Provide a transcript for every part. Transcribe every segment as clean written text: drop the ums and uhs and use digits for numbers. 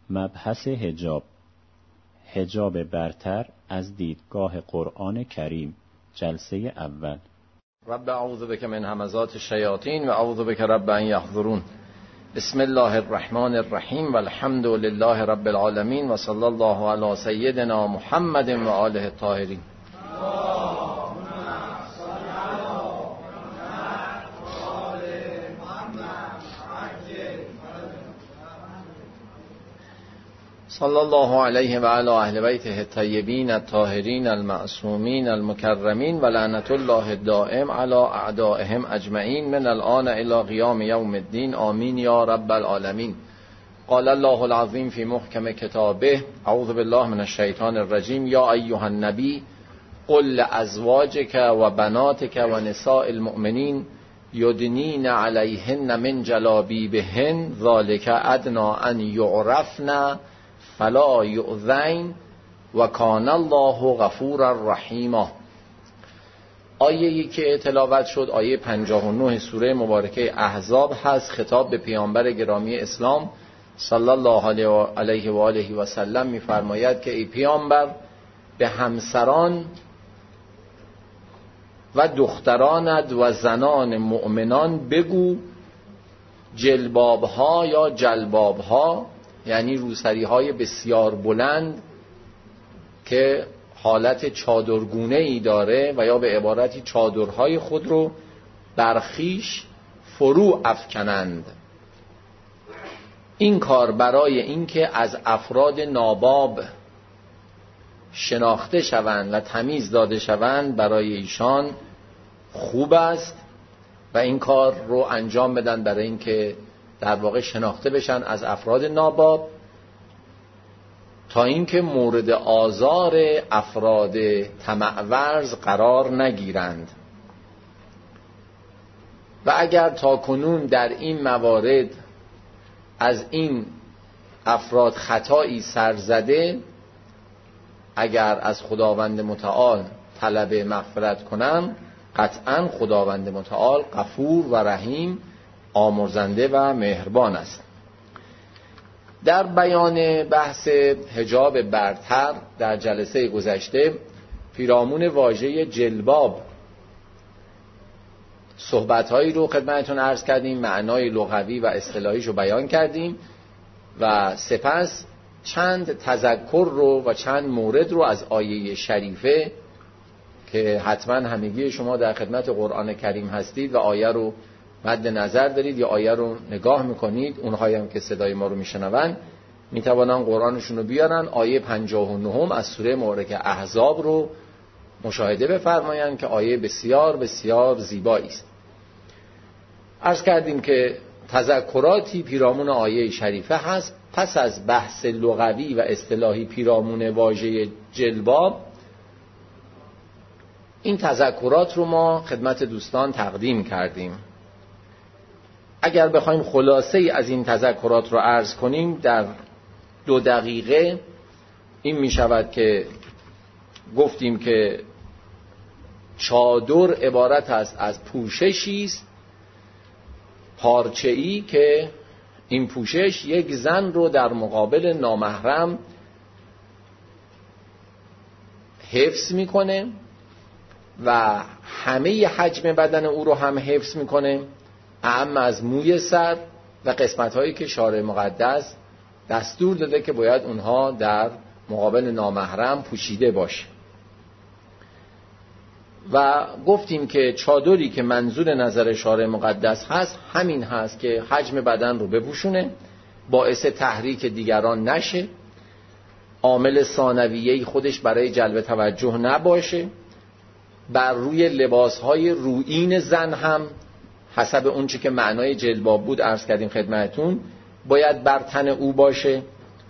مبحث حجاب، حجاب برتر از دیدگاه قرآن کریم، جلسه اول. رب اعوذ بک من همزات الشیاطین و اعوذ بک رب ان یحضرون. بسم الله الرحمن الرحیم و الحمد لله رب العالمین و صلی الله علی سیدنا محمد و آله الطاهرین. صلی الله علیه و علی اهل بیته الطیبین الطاهرین المعصومین المکرمین و لعنت الله الدائم علی اعدائهم اجمعین من الان الی قیام یوم الدین. آمین یا رب العالمین. قال الله العظیم فی محکم کتابه اعوذ بالله من الشیطان الرجیم. یا ایها النبی قل لازواجک و بناتک و نساء المؤمنین یدنین علیهن من جلابیبهن ذلک ادنی ان یعرفن فلا یؤذین و کان الله غفورا رحیما. آیه‌ای که تلاوت شد آیه 59 سوره مبارکه احزاب هست. خطاب به پیامبر گرامی اسلام صلی الله علیه و آله و سلم می‌فرماید که ای پیامبر به همسران و دخترانت و زنان مؤمنان بگو جلباب‌ها یا جلباب‌ها، یعنی روسری‌های بسیار بلند که حالت چادرگونه‌ای داره و یا به عبارتی چادرهای خود رو بر خویش فرو افکنند. این کار برای اینکه از افراد ناباب شناخته شوند و تمیز داده شوند برای ایشان خوب است و این کار رو انجام بدن برای اینکه در واقع شناخته بشن از افراد ناباب، تا اینکه مورد آزار افراد طمع‌ورز قرار نگیرند. و اگر تاکنون در این موارد از این افراد خطایی سر زده، اگر از خداوند متعال طلب مغفرت کنم، قطعا خداوند متعال غفور و رحیم، آمرزنده و مهربان است. در بیان بحث حجاب برتر در جلسه گذشته پیرامون واژه جلباب صحبت‌هایی رو خدمتتون عرض کردیم، معنای لغوی و اصطلاحیش رو بیان کردیم و سپس چند تذکر رو و چند مورد رو از آیه شریفه که حتما همگی شما در خدمت قرآن کریم هستید و آیه رو مد نظر دارید یا آیه رو نگاه میکنید، اونهایی هم که صدای ما رو میشنون میتوانن قرآنشون رو بیارن. آیه 59 از سوره مبارکه احزاب رو مشاهده بفرمایند که آیه بسیار بسیار زیبایی است. عرض کردیم که تذکراتی پیرامون آیه شریفه هست. پس از بحث لغوی و اصطلاحی پیرامون واژه جلباب، این تذکرات رو ما خدمت دوستان تقدیم کردیم. اگر بخوایم خلاصه ای از این تذکرات رو عرض کنیم در 2 دقیقه، این می شود که گفتیم که چادر عبارت است از پوششی است پارچه‌ای که این پوشش یک زن رو در مقابل نامحرم حفظ میکنه و همه حجم بدن او رو هم حفظ میکنه، اعم از موی سر و قسمت‌هایی که شارع مقدس دستور داده که باید اونها در مقابل نامحرم پوشیده باشه. و گفتیم که چادری که منظور نظر شارع مقدس هست همین هست که حجم بدن رو بپوشونه، باعث تحریک دیگران نشه، عامل ثانویه‌ای خودش برای جلب توجه نباشه، بر روی لباسهای رویین زن هم حسب اون چی که معنای جلباب بود عرض کردیم خدمتون باید بر تن او باشه.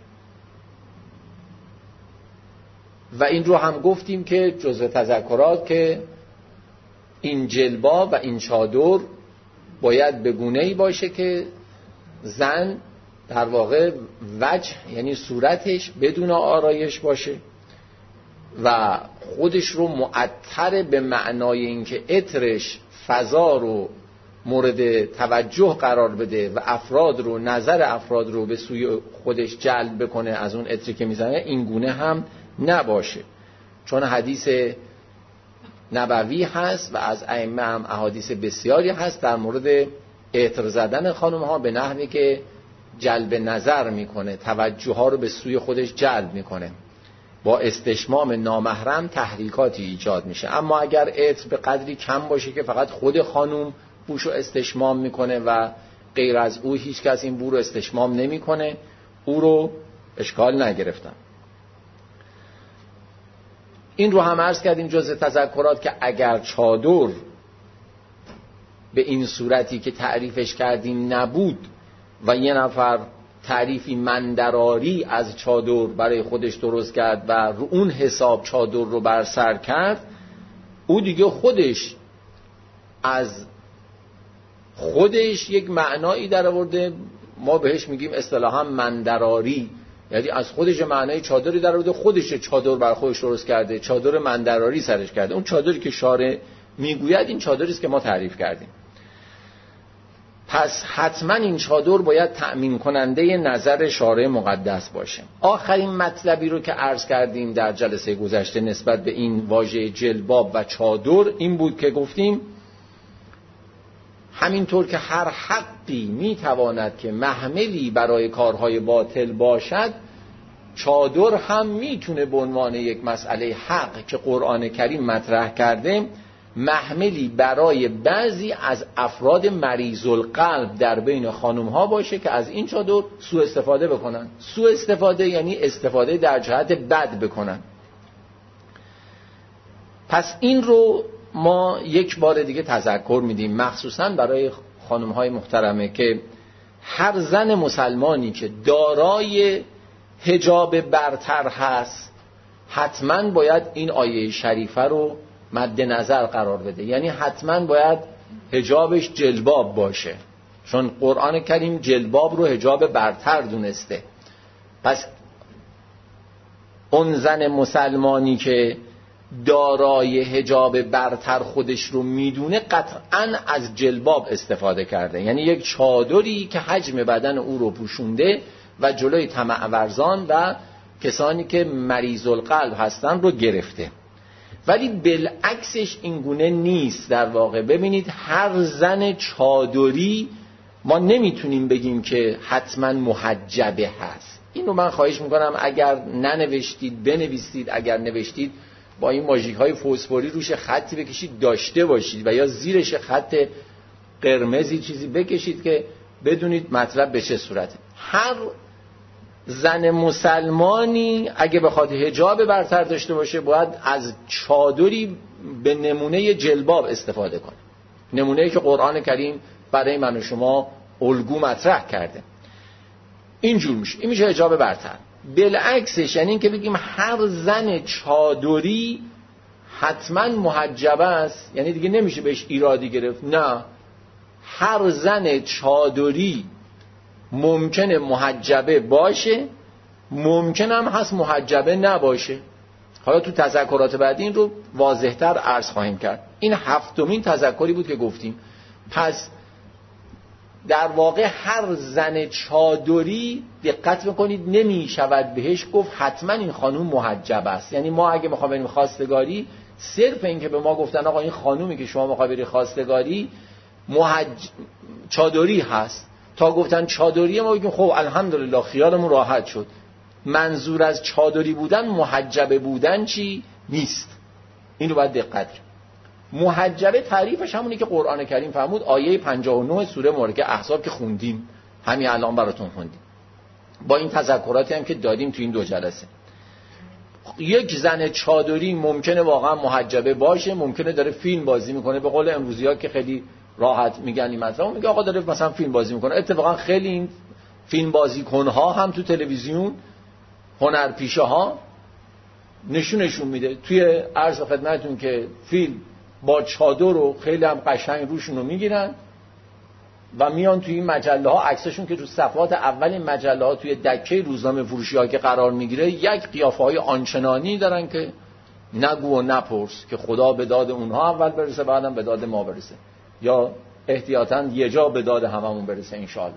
و این رو هم گفتیم که جزء تذکرات که این جلباب و این چادر باید به گونه‌ای باشه که زن در واقع وجه یعنی صورتش بدون آرایش باشه و خودش رو معطر به معنای اینکه عطرش فضا رو مورد توجه قرار بده و افراد رو، نظر افراد رو به سوی خودش جلب بکنه از اون عطری که میزنه، این گونه هم نباشه. چون حدیث نبوی هست و از ائمه هم احادیث بسیاری هست در مورد عطر زدن خانم ها به نحوی که جلب نظر میکنه، توجه ها رو به سوی خودش جلب میکنه. با استشمام نامحرم تحریکاتی ایجاد میشه. اما اگر عطر به قدری کم باشه که فقط خود خانم بوشو استشمام میکنه و غیر از او هیچ کس این بو رو استشمام نمیکنه، او رو اشکال نگرفتن. این رو هم عرض کردیم جزء تذکرات که اگر چادر به این صورتی که تعریفش کردیم نبود و یه نفر تعریفی مندراری از چادر برای خودش درست کرد و رو اون حساب چادر رو بر سر کرد، او دیگه خودش از خودش یک معنایی در آورده، ما بهش میگیم اصطلاحا مندراری، یعنی از خودش معنای چادری در آورده، خودش چادر بر خودش درست کرده، چادر مندراری سرش کرده. اون چادری که شارع میگوید این چادری است که ما تعریف کردیم. پس حتما این چادر باید تأمین کننده نظر شارع مقدس باشه. آخرین مطلبی رو که عرض کردیم در جلسه گذشته نسبت به این واژه جلباب و چادر این بود که گفتیم همینطور که هر حقی میتواند که محملی برای کارهای باطل باشد، چادر هم میتونه به عنوان یک مسئله حق که قرآن کریم مطرح کرده محملی برای بعضی از افراد مریض القلب در بین خانم ها باشه که از این چادر سوء استفاده بکنن. سوء استفاده یعنی استفاده در جهت بد بکنن. پس این رو ما یک بار دیگه تذکر میدیم، مخصوصا برای خانم های محترمه، که هر زن مسلمانی که دارای حجاب برتر هست حتما باید این آیه شریفه رو مد نظر قرار بده. یعنی حتما باید حجابش جلباب باشه، چون قرآن کریم جلباب رو حجاب برتر دونسته. پس اون زن مسلمانی که دارای حجاب برتر خودش رو میدونه قطعاً از جلباب استفاده کرده، یعنی یک چادری که حجم بدن او رو پوشونده و جلوی طمع ورزان و کسانی که مریض القلب هستن رو گرفته. ولی بالعکسش این گونه نیست در واقع. ببینید هر زن چادری ما نمیتونیم بگیم که حتما محجبه هست. اینو من خواهش میکنم اگر ننوشتید بنویسید، اگر نوشتید با این ماژیک های فسفوری روش خطی بکشید داشته باشید و یا زیرش خط قرمزی چیزی بکشید که بدونید مطلب به چه صورته. هر زن مسلمانی اگه بخواد حجاب برتر داشته باشه باید از چادری به نمونه جلباب استفاده کنه، نمونه‌ای که قرآن کریم برای من و شما الگو مطرح کرده. اینجور میشه، این میشه حجاب برتر. بالعکسش یعنی این که بگیم هر زن چادری حتما محجبه است، یعنی دیگه نمیشه بهش ایرادی گرفت. نه، هر زن چادری ممکنه محجبه باشه، ممکن هم هست محجبه نباشه. حالا تو تذکرات بعدی این رو واضح‌تر عرض خواهیم کرد. این هفتمین تذکری بود که گفتیم. پس در واقع هر زن چادری دقت بکنید نمی شود بهش گفت حتما این خانوم محجب است. یعنی ما اگه میخوام بریم خواستگاری، صرف این که به ما گفتن آقا این خانومی که شما میخوای بری خواستگاری چادری هست، تا گفتن چادری ما بگیم خب الحمدلله خیالمون راحت شد. منظور از چادری بودن محجبه بودن چی نیست. این رو باید دقت کنید. محجبه تعریفش همونی که قرآن کریم فرمود، آیه 59 سوره مبارکه احزاب که خوندیم، همین الان براتون خوندیم، با این تذکراتی هم که دادیم تو این دو جلسه. یک زن چادری ممکنه واقعا محجبه باشه، ممکنه داره فیلم بازی میکنه، به قول امروزی‌ها که خیلی راحت میگن این مطلب، میگه آقا داره مثلا فیلم بازی میکنه. اتفاقا خیلی این فیلم بازیکن‌ها هم تو تلویزیون هنرپیشه ها نشون میده توی عرض خدمتتون که فیلم با چادر رو خیلی هم قشنگ روشون رو میگیرن و میان توی این مجله ها عکسشون که تو صفحات اول این مجله ها توی دکه روزنامه فروشی ها که قرار میگیره یک قیافه های آنچنانی دارن که نگو و نپرس، که خدا به داد اونها اول برسه بعدم به داد ما برسه. یا احتیاطاً یه جا به داد هممون برسه انشاءالله.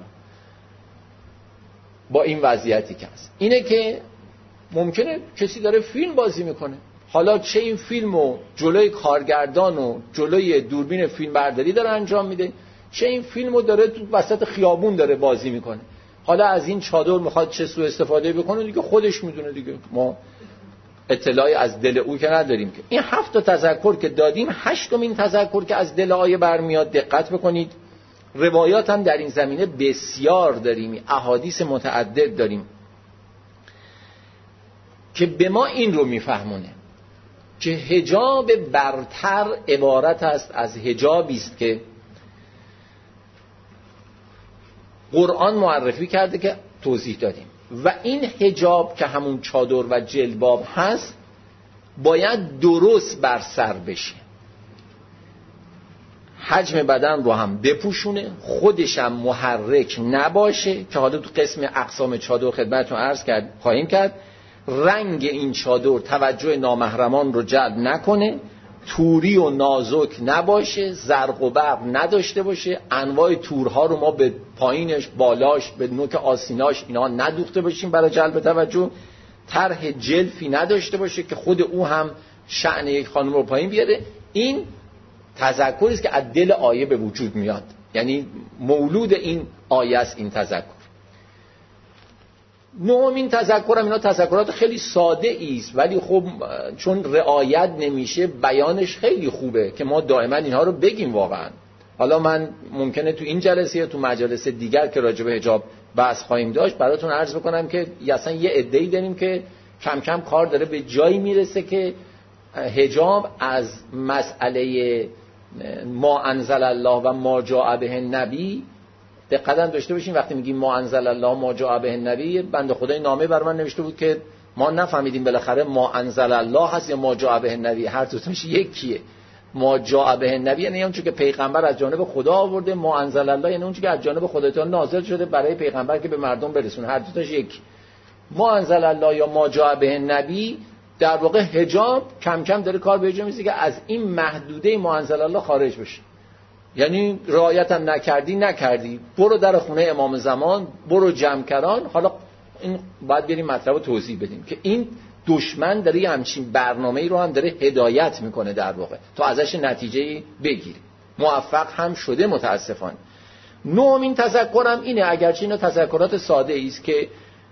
با این وضعیتی که هست اینه که ممکنه کسی داره فیلم بازی میکنه، حالا چه این فیلمو جلوی کارگردان و جلوی دوربین فیلم برداری داره انجام میده، چه این فیلمو داره تو وسط خیابون داره بازی میکنه. حالا از این چادر میخواد چه سوء استفاده بکنه دیگه خودش میدونه دیگه، ما اطلاعی از دل او که نداریم. که این 7 تذکر که دادیم، 8مین تذکر که از دل آیه برمیاد، دقت بکنید. روایات هم در این زمینه بسیار داریم، احادیث متعدد داریم که به ما این رو میفهمونه که حجاب برتر عبارت است از حجابی است که قرآن معرفی کرده که توضیح دادیم، و این حجاب که همون چادر و جلباب هست باید درست بر سر بشه، حجم بدن رو هم بپوشونه، خودش هم محرک نباشه که حالا تو قسم اقسام چادر خدمتتون عرض خواهیم کرد. رنگ این چادر توجه نامحرمان رو جلب نکنه، توری و نازک نباشه، زرق و برق نداشته باشه، انواع تورها رو ما به پایینش، بالاش، به نوک آستیناش اینا ندوخته باشیم برای جلب توجه، طرح جلفی نداشته باشه که خود او هم شأن یک خانم رو پایین بیاره. این تذکری است که از دل آیه به وجود میاد، یعنی مولود این آیه است این تذکر. 9مین تذکرم، اینا تذکرات خیلی ساده است ولی خب چون رعایت نمیشه بیانش خیلی خوبه که ما دائما اینها رو بگیم واقعا. حالا من ممکنه تو این جلسه یا تو مجالس دیگر که راجع به حجاب بحث خواهیم داشت براتون عرض بکنم که اصلا یه عده‌ای داریم که کم کم کار داره به جایی میرسه که حجاب از مسئله ما انزل الله و ما جاء به النبی. دقیقاً داشته باشین وقتی میگیم ما انزل الله ما جاء به النبی، بنده خدای نامه بر من نوشته بود که ما نفهمیدیم بالاخره ما انزل الله هست یا ما جاء به النبی، هر دوتاش یکیه. ما جاء به النبی یعنی اون چیزی که پیغمبر از جانب خدا آورده، ما انزل الله یعنی اون چیزی که از جانب خدا تعالی نازل شده برای پیغمبر که به مردم برسونه، هر دوتاش یک. ما انزل الله یا ما جاء به النبی در واقع حجاب کم کم داره کار به جا میرسه که از این محدوده ما انزل الله خارج بشه. یعنی رعایت هم نکردی برو در خونه امام زمان، برو جمکران. حالا این باید بریم مطلب رو توضیح بدیم که این دشمن داره یه همچین برنامه‌ای رو هم داره هدایت میکنه در واقع تا ازش نتیجه بگیری. موفق هم شده متاسفانه. 9مین تذکرم اینه، اگرچه اینا تذکرات ساده است، که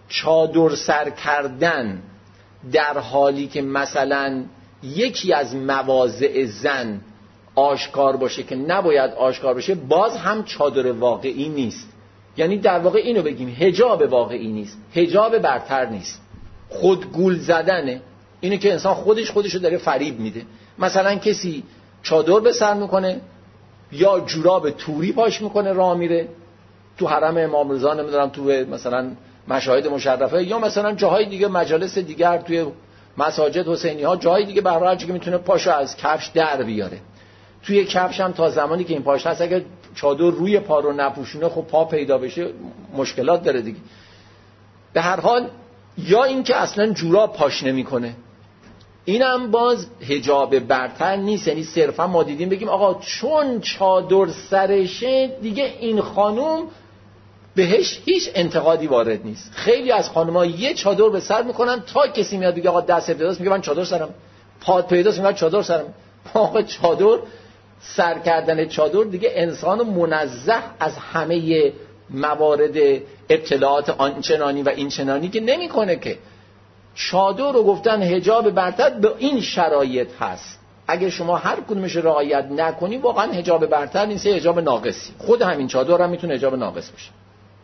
چادر سر کردن در حالی که مثلا یکی از مواضع زن آشکار باشه که نباید آشکار باشه، باز هم چادر واقعی نیست. یعنی در واقع اینو بگیم حجاب واقعی نیست، حجاب برتر نیست، خودگول زدنه. اینه که انسان خودشو داره فریب میده. مثلا کسی چادر به سر میکنه یا جوراب توری پاش میکنه راه میره تو حرم امام رضا، نمیدونم تو مثلا مشاهد مشرفه یا مثلا جاهای دیگه، مجالس دیگر، توی مساجد حسینی ها، جاهای دیگه، به هر حال که میتونه پاشو از کفش در بیاره. توی کفش هم تا زمانی که این پاش هست اگه چادر روی پا رو نپوشونه خب پا پیدا بشه مشکلات داره دیگه. به هر حال یا این که اصلا جوراب پاش نمیکنه، اینم باز حجاب برتر نیست. یعنی صرفا ما دیدیم بگیم آقا چون چادر سرشه دیگه این خانوم بهش هیچ انتقادی وارد نیست. خیلی از خانم‌ها یه چادر به سر میکنن تا کسی میاد بگه آقا دست پیداست میگه من چادر سرم، پات پیداست میگه چادر سرم. آقا چادر سر کردن چادر دیگه انسان منزه از همه موارد ابتلاعات آنچنانی و اینچنانی که نمیکنه. که چادر رو گفتن حجاب برتر به این شرایط هست، اگه شما هر کدومش رعایت نکنی واقعا حجاب برتر نیست، حجاب ناقصی. خود همین چادر هم میتونه حجاب ناقص باشه.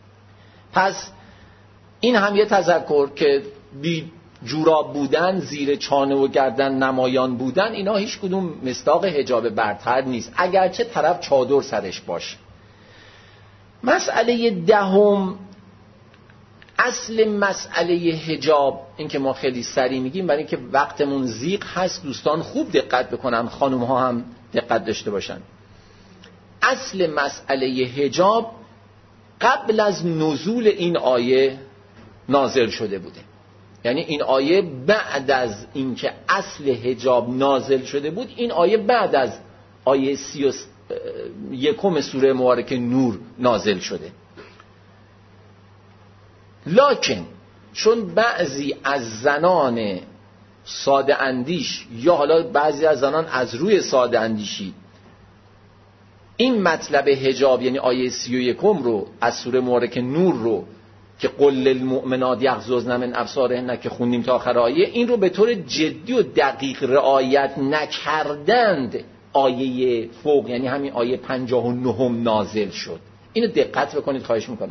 پس این هم یه تذکر که بی جوراب بودن، زیر چانه و گردن نمایان بودن، اینا هیچ کدوم مصداق حجاب برتر نیست اگرچه طرف چادر سرش باشه. مسئله 10، اصل مسئله حجاب، این که ما خیلی سریع میگیم برای اینکه وقتمون ضیق هست، دوستان خوب دقت بکنن، خانم ها هم دقت داشته باشن. اصل مسئله حجاب قبل از نزول این آیه نازل شده بوده. یعنی این آیه بعد از اینکه اصل حجاب نازل شده بود، این آیه بعد از آیه یکم سوره مبارکه نور نازل شده. لکن چون بعضی از زنان ساده اندیش یا حالا بعضی از زنان از روی ساده اندیشی این مطلب حجاب یعنی آیه 31 رو از سوره مبارکه نور رو که قل للمؤمنات یغضضن من ابصارهن که خوندیم تا آخر آیه، این رو به طور جدی و دقیق رعایت نکردند، آیه فوق یعنی همین آیه 59 نازل شد. اینو دقت بکنید خواهش میکنم.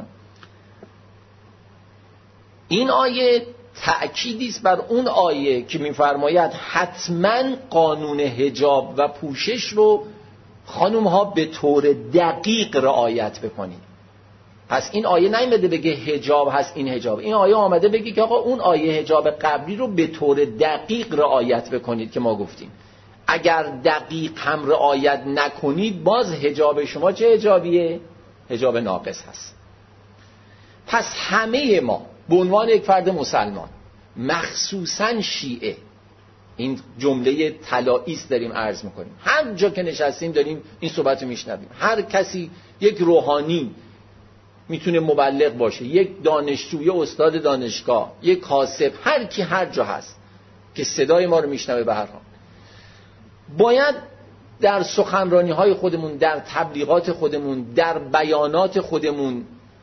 این آیه تأکیدی است بر اون آیه که میفرماید حتما قانون حجاب و پوشش رو خانم ها به طور دقیق رعایت بکنید. پس این آیه نیامده بگه حجاب هست این حجاب، این آیه آمده بگه که آقا اون آیه حجاب قبلی رو به طور دقیق رعایت بکنید که ما گفتیم. اگر دقیق هم رعایت نکنید باز حجاب شما چه حجابیه؟ حجاب ناقص هست. پس همه ما به عنوان یک فرد مسلمان، مخصوصاً شیعه، این جمله طلایی است داریم عرض میکنیم، هر جا که نشستیم داریم این صحبت رو میشنویم. هر کسی، یک روحانی میتونه مبلغ باشه، یک دانشجو، یک استاد دانشگاه، یک کاسب، هر کی هر جا هست که صدای ما رو میشنوه، به هر حال باید در سخنرانی های خودمون، در تبلیغات خودمون، در بیانات خودمون،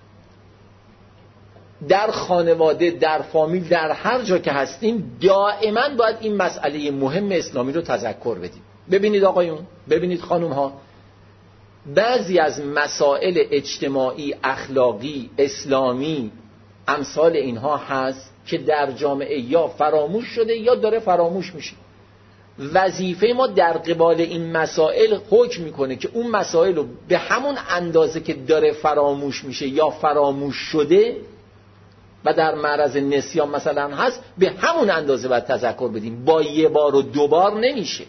در خانواده، در فامیل، در هر جا که هستیم دائما باید این مسئله مهم اسلامی رو تذکر بدیم. ببینید آقایون، ببینید خانم ها، بعضی از مسائل اجتماعی، اخلاقی، اسلامی، امثال اینها هست که در جامعه یا فراموش شده یا داره فراموش میشه. وظیفه ما در قبال این مسائل حکم میکنه که اون مسائل رو به همون اندازه که داره فراموش میشه یا فراموش شده و در معرض نسیان مثلا هست، به همون اندازه باید تذکر بدیم. با یه بار و دو بار نمیشه.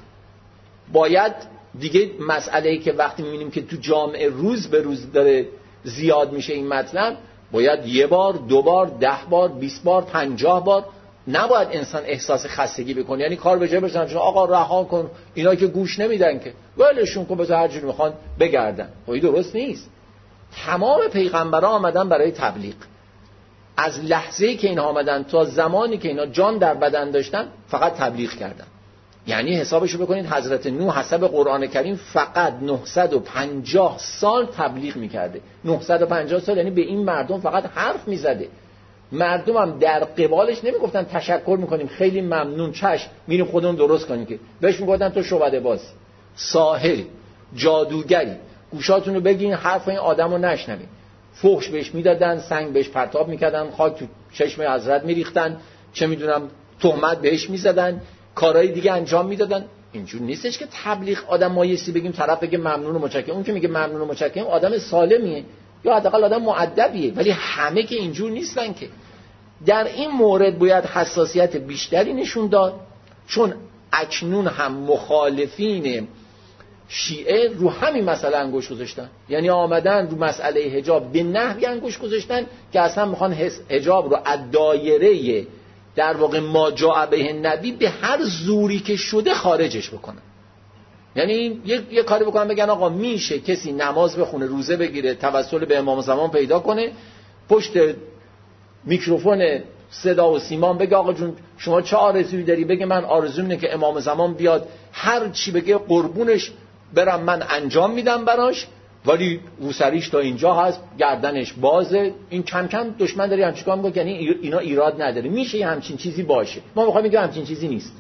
باید دیگه مسئله‌ای که وقتی می‌بینیم که تو جامعه روز به روز داره زیاد میشه این مطلب، باید یه بار، دو بار، 10 بار، 20 بار، 50 بار. نباید انسان احساس خستگی بکنه، یعنی کار به جای بزنن چون آقا رها کن، اینا که گوش نمیدن که ولشون کن، بذار هر جوری میخوان بگردن. این درست نیست. تمام پیغمبران آمدن برای تبلیغ. از لحظه‌ای که اینا آمدن تا زمانی که اینا جان در بدن داشتن فقط تبلیغ کردن. یعنی حسابشو بکنید حضرت نوح حسب قرآن کریم فقط 950 سال تبلیغ میکرده. 950 سال یعنی به این مردم فقط حرف میزده. مردم هم در قبالش نمیگفتن تشکر میکنیم، خیلی ممنون، چشم میریم خودمون درست کنیم، که بهش میگفتن تو شعبده باز، ساحر، جادوگری، گوشاتون رو بگین حرف این آدمو نشنوین. فحش بهش میدادن، سنگ بهش پرتاب میکردن، خاک تو چشم حضرت میریختن، چه میدونم تهمت بهش میزدن، کارهای دیگه انجام میدادن. اینجور نیستش که تبلیغ آدم مایسی بگیم طرف بگه ممنون و متشکرم. اون که میگه ممنون و متشکرم آدم سالمیه یا حداقل آدم مؤدبیه، ولی همه که اینجور نیستن که. در این مورد باید حساسیت بیشتری نشون داد، چون اکنون هم مخالفین شیعه رو همین مسئله انگوش گذاشتن. یعنی آمدن رو مسئله حجاب به نحوی انگوش گذاشتن که اصلا میخوان حجاب رو از دایره در واقع ما جاء به نبی به هر زوری که شده خارجش بکنن. یعنی یه کاری بکنن بگن آقا میشه کسی نماز بخونه، روزه بگیره، توسل به امام زمان پیدا کنه، پشت میکروفون صدا و سیمان بگه آقا جون شما چه آرزویی داری؟ بگه من آرزوم اینه که امام زمان بیاد هر چی بگه قربونش برم من انجام میدم براش، ولی روسریش تا اینجا هست، گردنش بازه. این کم کم دشمن داری همچین کار میگه، یعنی اینا ایراد نداره، میشه همچین چیزی باشه. ما میخوایم بگیم همچین چیزی نیست.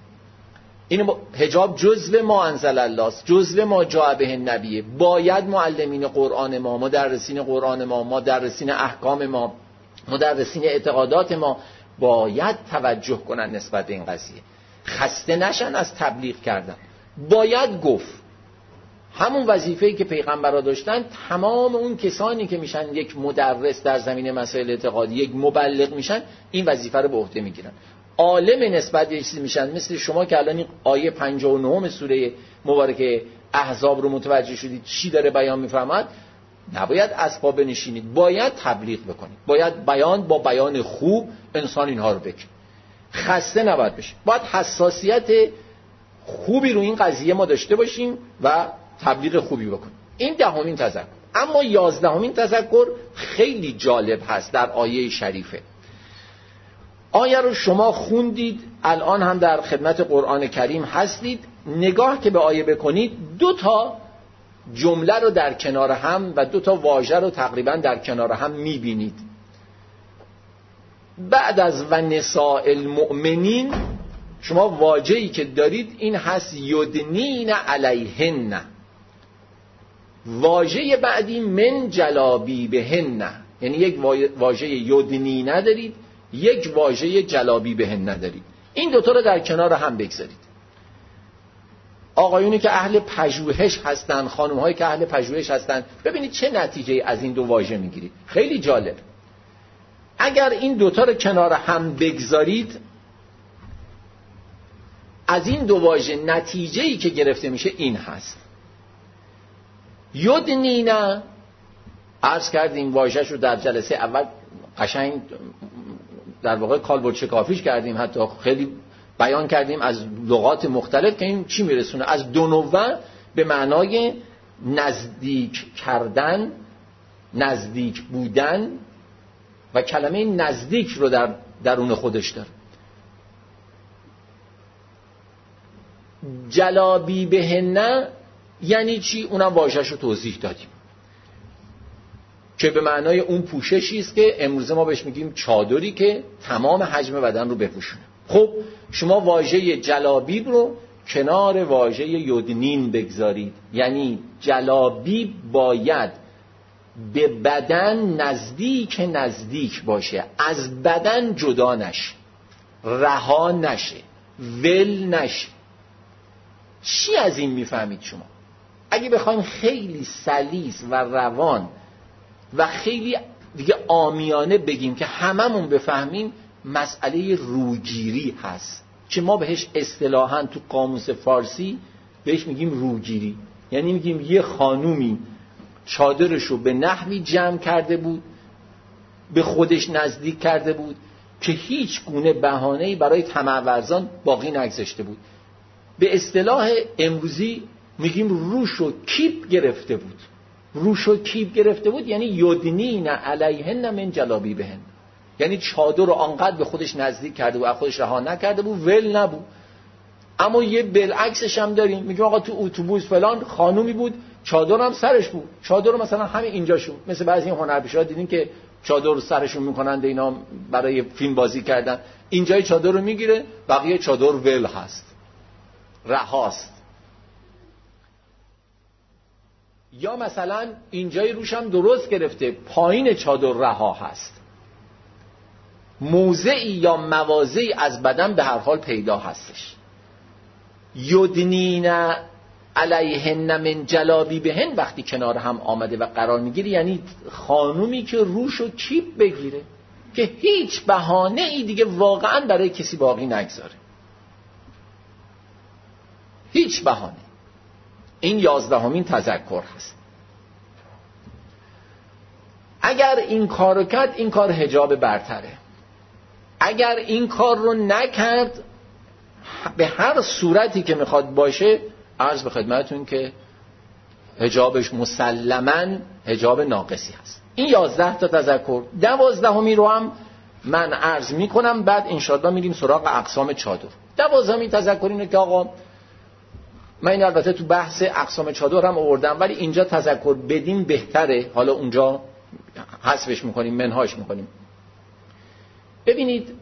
این حجاب جزء ما انزل الله است، جزء ما جاء به النبی. باید معلمین قرآن ما، مدرسین قرآن ما، مدرسین احکام ما، مدرسین اعتقادات ما باید توجه کنن نسبت به این قضیه، خسته نشن از تبلیغ کردن. باید گفت همون وظیفه‌ای که پیغمبرها داشتن، تمام اون کسانی که میشن یک مدرس در زمینه مسائل اعتقادی، یک مبلغ میشن، این وظیفه رو به عهده میگیرن. عالم نسبت به چیزی میشن، مثل شما که الان آیه 59 سوره مبارکه احزاب رو متوجه شدید چی داره بیان میفرماد. نباید اسباب بنشینید، باید تبلیغ بکنید، باید بیان با بیان خوب انسان اینها رو بگه، خسته نباید بشه. باید حساسیت خوبی رو این قضیه ما داشته باشیم و تبلیغ خوبی بکن. این 10مین تذکر. اما 11مین تذکر خیلی جالب هست در آیه شریفه. آیه رو شما خوندید، الان هم در خدمت قرآن کریم هستید. نگاه که به آیه بکنید 2 تا جمله رو در کنار هم و 2 تا واژه رو تقریبا در کنار هم میبینید. بعد از و نساء المؤمنین شما واژه‌ای که دارید این هست یدنین علیهن. واژه بعدی من جلابیبهن، یعنی یک واژه یدنی ندارید، یک واژه جلابیبهن ندارید. این 2 تا رو در کنار هم بگذارید. آقایونی که اهل پژوهش هستن، خانم‌هایی که اهل پژوهش هستن، ببینید چه نتیجه از این 2 واژه میگیرید. خیلی جالب. اگر این 2 تا رو کنار هم بگذارید، از این 2 واژه نتیجه‌ای که گرفته میشه این هست. یدنینا، عرض کردیم واژه‌شو در جلسه اول قشنگ در واقع کالبد شکافیش کردیم، حتی خیلی بیان کردیم از لغات مختلف که این چی میرسونه. از دنوه به معنای نزدیک کردن، نزدیک بودن و کلمه نزدیک رو در درون خودش داره. جلابیبهن یعنی چی؟ اونم واژه‌شو توضیح دادیم که به معنای اون پوششی است که امروزه ما بهش میگیم چادری که تمام حجم بدن رو بپوشونه. خب شما واژه جلابیب رو کنار واژه یدنین بگذارید، یعنی جلابیب باید به بدن نزدیک باشه، از بدن جدا نشه، رها نشه، ول نشه. چی از این میفهمید شما؟ اگه بخوایم خیلی سلیس و روان و خیلی دیگه عامیانه بگیم که هممون بفهمیم، مسئله روگیری هست که ما بهش اصطلاحاً تو قاموس فارسی بهش میگیم روگیری. یعنی میگیم یه خانومی چادرشو به نحوی جمع کرده بود، به خودش نزدیک کرده بود که هیچ گونه بهانه‌ای برای طمع ورزان باقی نگذاشته بود. به اصطلاح امروزی میگیم روشو کیپ گرفته بود. روشو کیپ گرفته بود یعنی یدنین علیهن من جلابیبهن، یعنی چادر رو آنقدر به خودش نزدیک کرده بود، از خودش رها نکرده بود، ول نبود. اما یه بالعکسش هم داریم، میگیم آقا تو اتوبوس فلان خانومی بود چادر هم سرش بود، چادر رو مثلا همین اینجا شو، مثل بعضی هنرپیشه‌ها دیدین که چادر رو سرشون میکنن، اینا برای فیلم بازی کردن، اینجای چادر رو میگیره، بقیه چادر ول هست، رهاست. یا مثلا اینجای روش هم درست گرفته، پایین چادر رها هست، موضعی یا مواضعی از بدن به هر حال پیدا هستش. یدنین علیهن من جلابیبهن وقتی کنار هم آمده و قرار میگیره، یعنی خانومی که روشو کیپ بگیره که هیچ بهانه ای دیگه واقعا برای کسی باقی نگذاره، هیچ بهانه. این 11مین تذکر هست. اگر این کارو کرد، این کار حجاب برتره. اگر این کار رو نکرد، به هر صورتی که میخواد باشه، عرض به خدمتون که حجابش مسلماً حجاب ناقصی هست. این 11 تا تذکر. 12می رو هم من عرض میکنم، بعد انشاءالله میریم سراغ اقسام چادر. 12مین تذکر اینه که آقا، من این البته تو بحث اقسام چادر هم آوردم، ولی اینجا تذکر بدیم بهتره، حالا اونجا حذفش میکنیم، منهاش میکنیم. ببینید،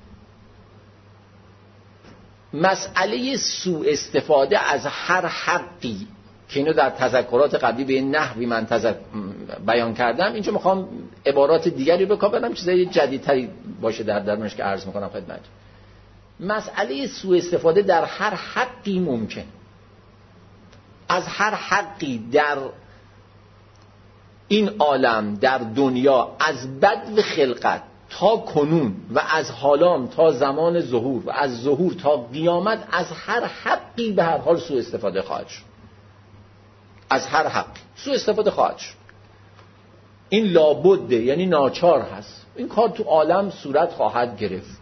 مسئله سوء استفاده از هر حقی که اینو در تذکرات قبلی به نحوی من بیان کردم، اینجا میخوام عبارات دیگری بکنم، چیزای جدیدتری باشه در درمونش که عرض میکنم خدمت. مسئله سوء استفاده در هر حقی ممکن، از هر حقی در این عالم، در دنیا، از بدو خلقت تا کنون و از حالام تا زمان ظهور و از ظهور تا قیامت، از هر حقی به هر حال سوء استفاده خواهد شد. از هر حقی سوء استفاده خواهد شد. این لابده، یعنی ناچار هست. این کار تو عالم صورت خواهد گرفت.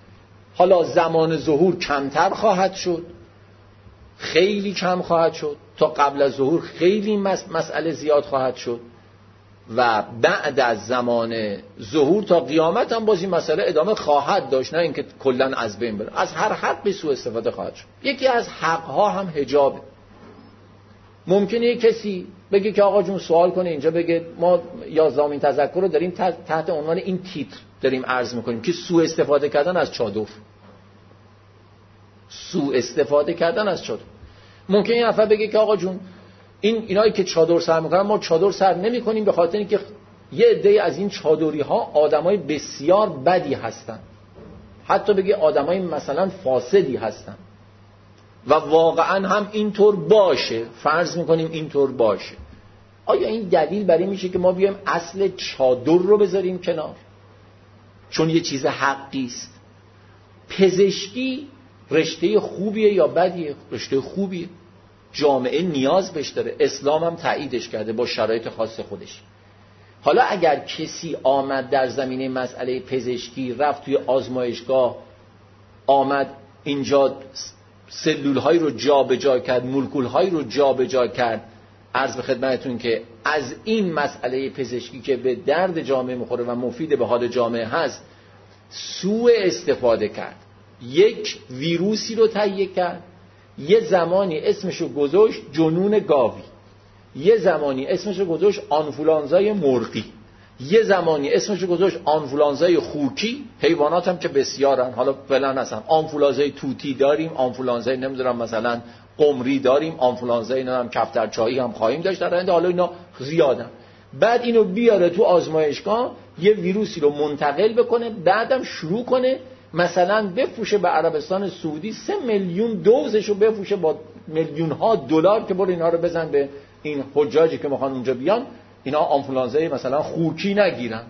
حالا زمان ظهور کمتر خواهد شد، خیلی کم خواهد شد، تا قبل از ظهور خیلی مسئله زیاد خواهد شد و بعد از زمان ظهور تا قیامت هم باز این مسئله ادامه خواهد داشت، نه اینکه کلا از بین بره. از هر حقی سوء استفاده خواهد شد. یکی از حقها هم حجابه. ممکنه یک کسی بگه که آقا جون سوال کنه اینجا بگه ما 11مین تذکر رو داریم تحت عنوان این تیتر داریم عرض میکنیم که سوء استفاده کردن از چادر. سوء استفاده کردن از چادر. ممکنه این نفر بگه که آقا جون اینایی که چادر سر میکنن ما چادر سر نمیکنیم به خاطر اینکه یه عده از این چادری ها آدمای بسیار بدی هستن، حتی بگه آدمای مثلا فاسدی هستن و واقعا هم اینطور باشه، فرض میکنیم اینطور باشه. آیا این دلیل برای میشه که ما بیایم اصل چادر رو بذاریم کنار چون یه چیز حقی است؟ پزشکی رشته خوبیه یا بدیه؟ رشته خوبیه، جامعه نیاز بهش داره، اسلام هم تاییدش کرده با شرایط خاص خودش. حالا اگر کسی آمد در زمینه مسئله پزشکی رفت توی آزمایشگاه، آمد اینجا سلول‌هایی رو جابجا کرد، مولکول‌هایی رو جابجا کرد، عرض به خدمتتون که از این مسئله پزشکی که به درد جامعه میخوره و مفید به حال جامعه هست سوء استفاده کرد، یک ویروسی رو تهیه کرد، یه زمانی اسمشو گذاشت جنون گاوی، یه زمانی اسمشو گذاشت آنفولانزای مرغی، یه زمانی اسمشو گذاشت آنفولانزای خوکی. حیوانات هم که بسیارن، حالا فعلا هستن، آنفولانزای توتی داریم، آنفولانزای نمیدونم مثلا قمری داریم، آنفولانزای نمیدونم کفترچایی هم خواهیم داشت در آینده، حالا اینا زیادن. بعد اینو بیاره تو آزمایشگاه یه ویروسی رو منتقل بکنه، بعدم شروع کنه مثلا بفروشه به عربستان سعودی 3 میلیون دوزشو بفروشه با میلیون ها دلار که برو اینا رو بزن به این حجاجی که میخوان اونجا بیان، اینا آنفولانزای مثلا خوکی نگیرن.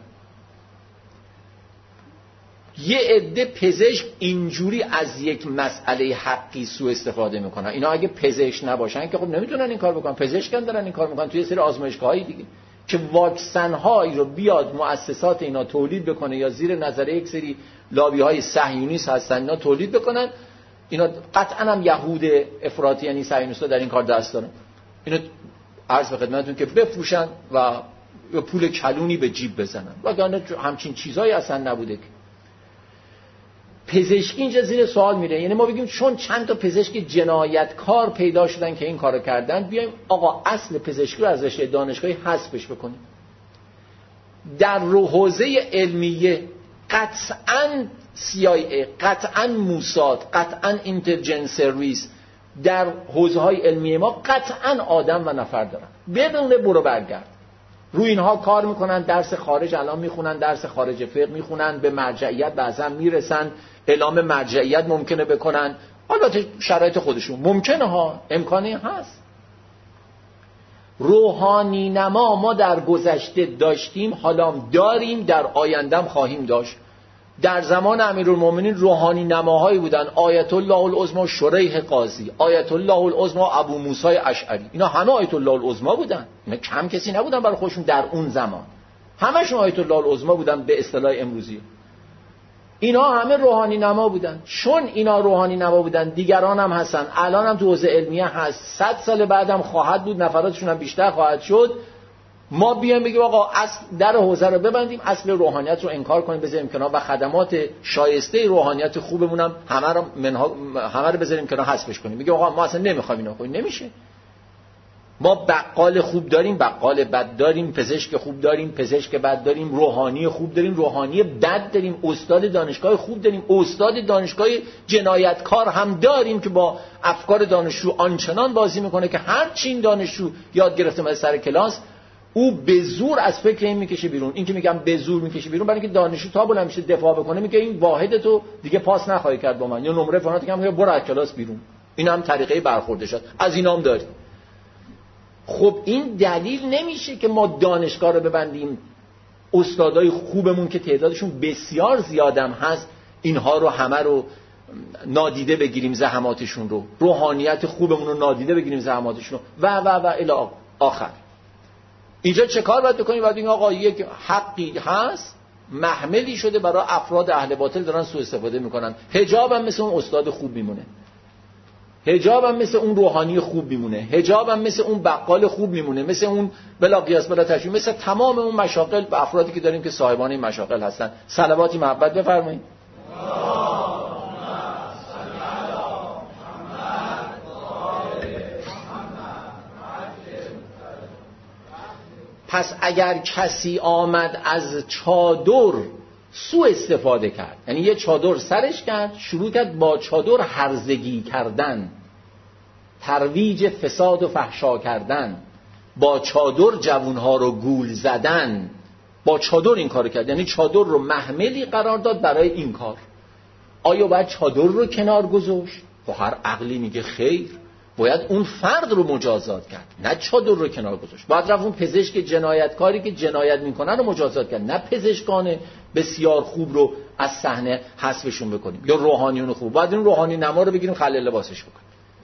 یه عده پزشک اینجوری از یک مسئله حقی سوء استفاده میکنن. اینا اگه پزشک نباشن که خب نمیتونن این کار بکنن، پزشکن دارن این کار میکنن توی سری آزمایشگاه‌های دیگه که واکسن هایی رو بیاد مؤسسات اینا تولید بکنه یا زیر نظر یک سری لابی های صهیونیست هستن اینا تولید بکنن. اینا قطعا هم یهود افراطی یعنی صهیونیست‌ها در این کار دست دارن. اینا عرض به خدمتتون که بفروشن و پول کلونی به جیب بزنن، وگرنه همچین چیزایی اصلا نبوده. که پزشکی اینجا زیر سوال میره. یعنی ما بگیم چون چند تا پزشک جنایتکار پیدا شدن که این کارو کردن، بیایم آقا اصل پزشکی رو از رشته دانشگاهی حذفش بکنیم. در حوزه علمیه قطعاً CIA، قطعاً موساد، قطعاً اینتلیجنس سرویس در حوزه‌های علمیه ما قطعاً آدم و نفر دارن، بدون برو برگرد. روی اینها کار میکنن، درس خارج الان میخونن، درس خارج فقه میخونن، به مرجعیت بعضا میرسن، اعلام مرجعیت ممکنه بکنن. البته شرایط خودشون ممکنه ها، امکانی هست. روحانی نما ما در گذشته داشتیم، حالا داریم، در آیندهم خواهیم داشت. در زمان امیرالمومنین روحانی نماهایی بودن، آیت الله العظمی شریح قاضی، آیت الله العظمی ابو موسی اشعری، اینا همه آیت الله العظمی بودن، اینا کم کسی نبودن برای خودشون در اون زمان، همشون آیت الله العظمی بودن به اصطلاح امروزی. اینا همه روحانی نما بودن. چون اینا روحانی نما بودن، دیگران هم هستن، الان هم تو حوزه علمیه هست، 100 سال بعدم خواهد بود، نفراتشون هم بیشتر خواهد شد. ما بیایم بگیم آقا اصل در حوزه رو ببندیم، اصل روحانیت رو انکار کنیم، بذاریم کنار و خدمات شایسته روحانیت خوبمون هم همه رو بذاریم کنار، حذفش کنیم. میگه آقا ما اصلا نمیخوایم اینا. خب نمیشه. ما بقال خوب داریم، بقال بد داریم، پزشک خوب داریم، پزشک بد داریم، روحانی خوب داریم، روحانی بد داریم، استاد دانشگاه خوب داریم، استاد دانشگاه جنایتکار هم داریم که با افکار دانشجو آنچنان بازی میکنه که هر چین دانشجو یاد گرفته از سر کلاس او به زور از فکر این میکشه بیرون. این که میگم به زور میکشه بیرون برای اینکه دانشجو تا بلند میشه دفاع بکنه، میگه این واحد تو دیگه پاس نخواهی کرد با من، یا نمره فلان دیگه میگه برو از کلاس بیرون. این هم طریقه برخورد شد. از اینام داریم. خب این دلیل نمیشه که ما دانشگاه رو ببندیم، استادای خوبمون که تعدادشون بسیار زیادم هست اینها رو همه رو نادیده بگیریم، زحماتشون رو، روحانیت خوبمون رو نادیده بگیریم، زحماتشون رو و الی آخر. اینجا چه کار باید بکنیم؟ باید بگیم آقا یک حقی هست، محملی شده برای افراد اهل باطل دارن سوء استفاده میکنن. حجاب هم مثل اون استاد خوب میمونه. حجاب هم مثل اون روحانی خوب میمونه، حجاب هم مثل اون بقال خوب میمونه، مثل اون بلا قیاس بلا تشبیه، مثل تمام اون مشاغل و افرادی که داریم که صاحبان این مشاغل هستن. صلواتی محبت بفرمایید. پس اگر کسی آمد از چادر سوء استفاده کرد، یعنی یه چادر سرش کرد، شروع کرد با چادر هرزگی کردن، ترویج فساد و فحشا کردن، با چادر جوانها رو گول زدن، با چادر این کارو کرد، یعنی چادر رو محملی قرار داد برای این کار. آیا باید چادر رو کنار گذاشت؟ و هر عقلی میگه خیر، باید اون فرد رو مجازات کرد، نه چادر رو کنار گذاشت. باید رفت اون پزشک جنایتکاری که جنایت میکنه رو مجازات کرد، نه پزشکان بسیار خوب رو از صحنه حذفشون بکنیم، یا روحانیون خوب. باید این روحانی نما رو بگیریم خلل لباسش بکنیم.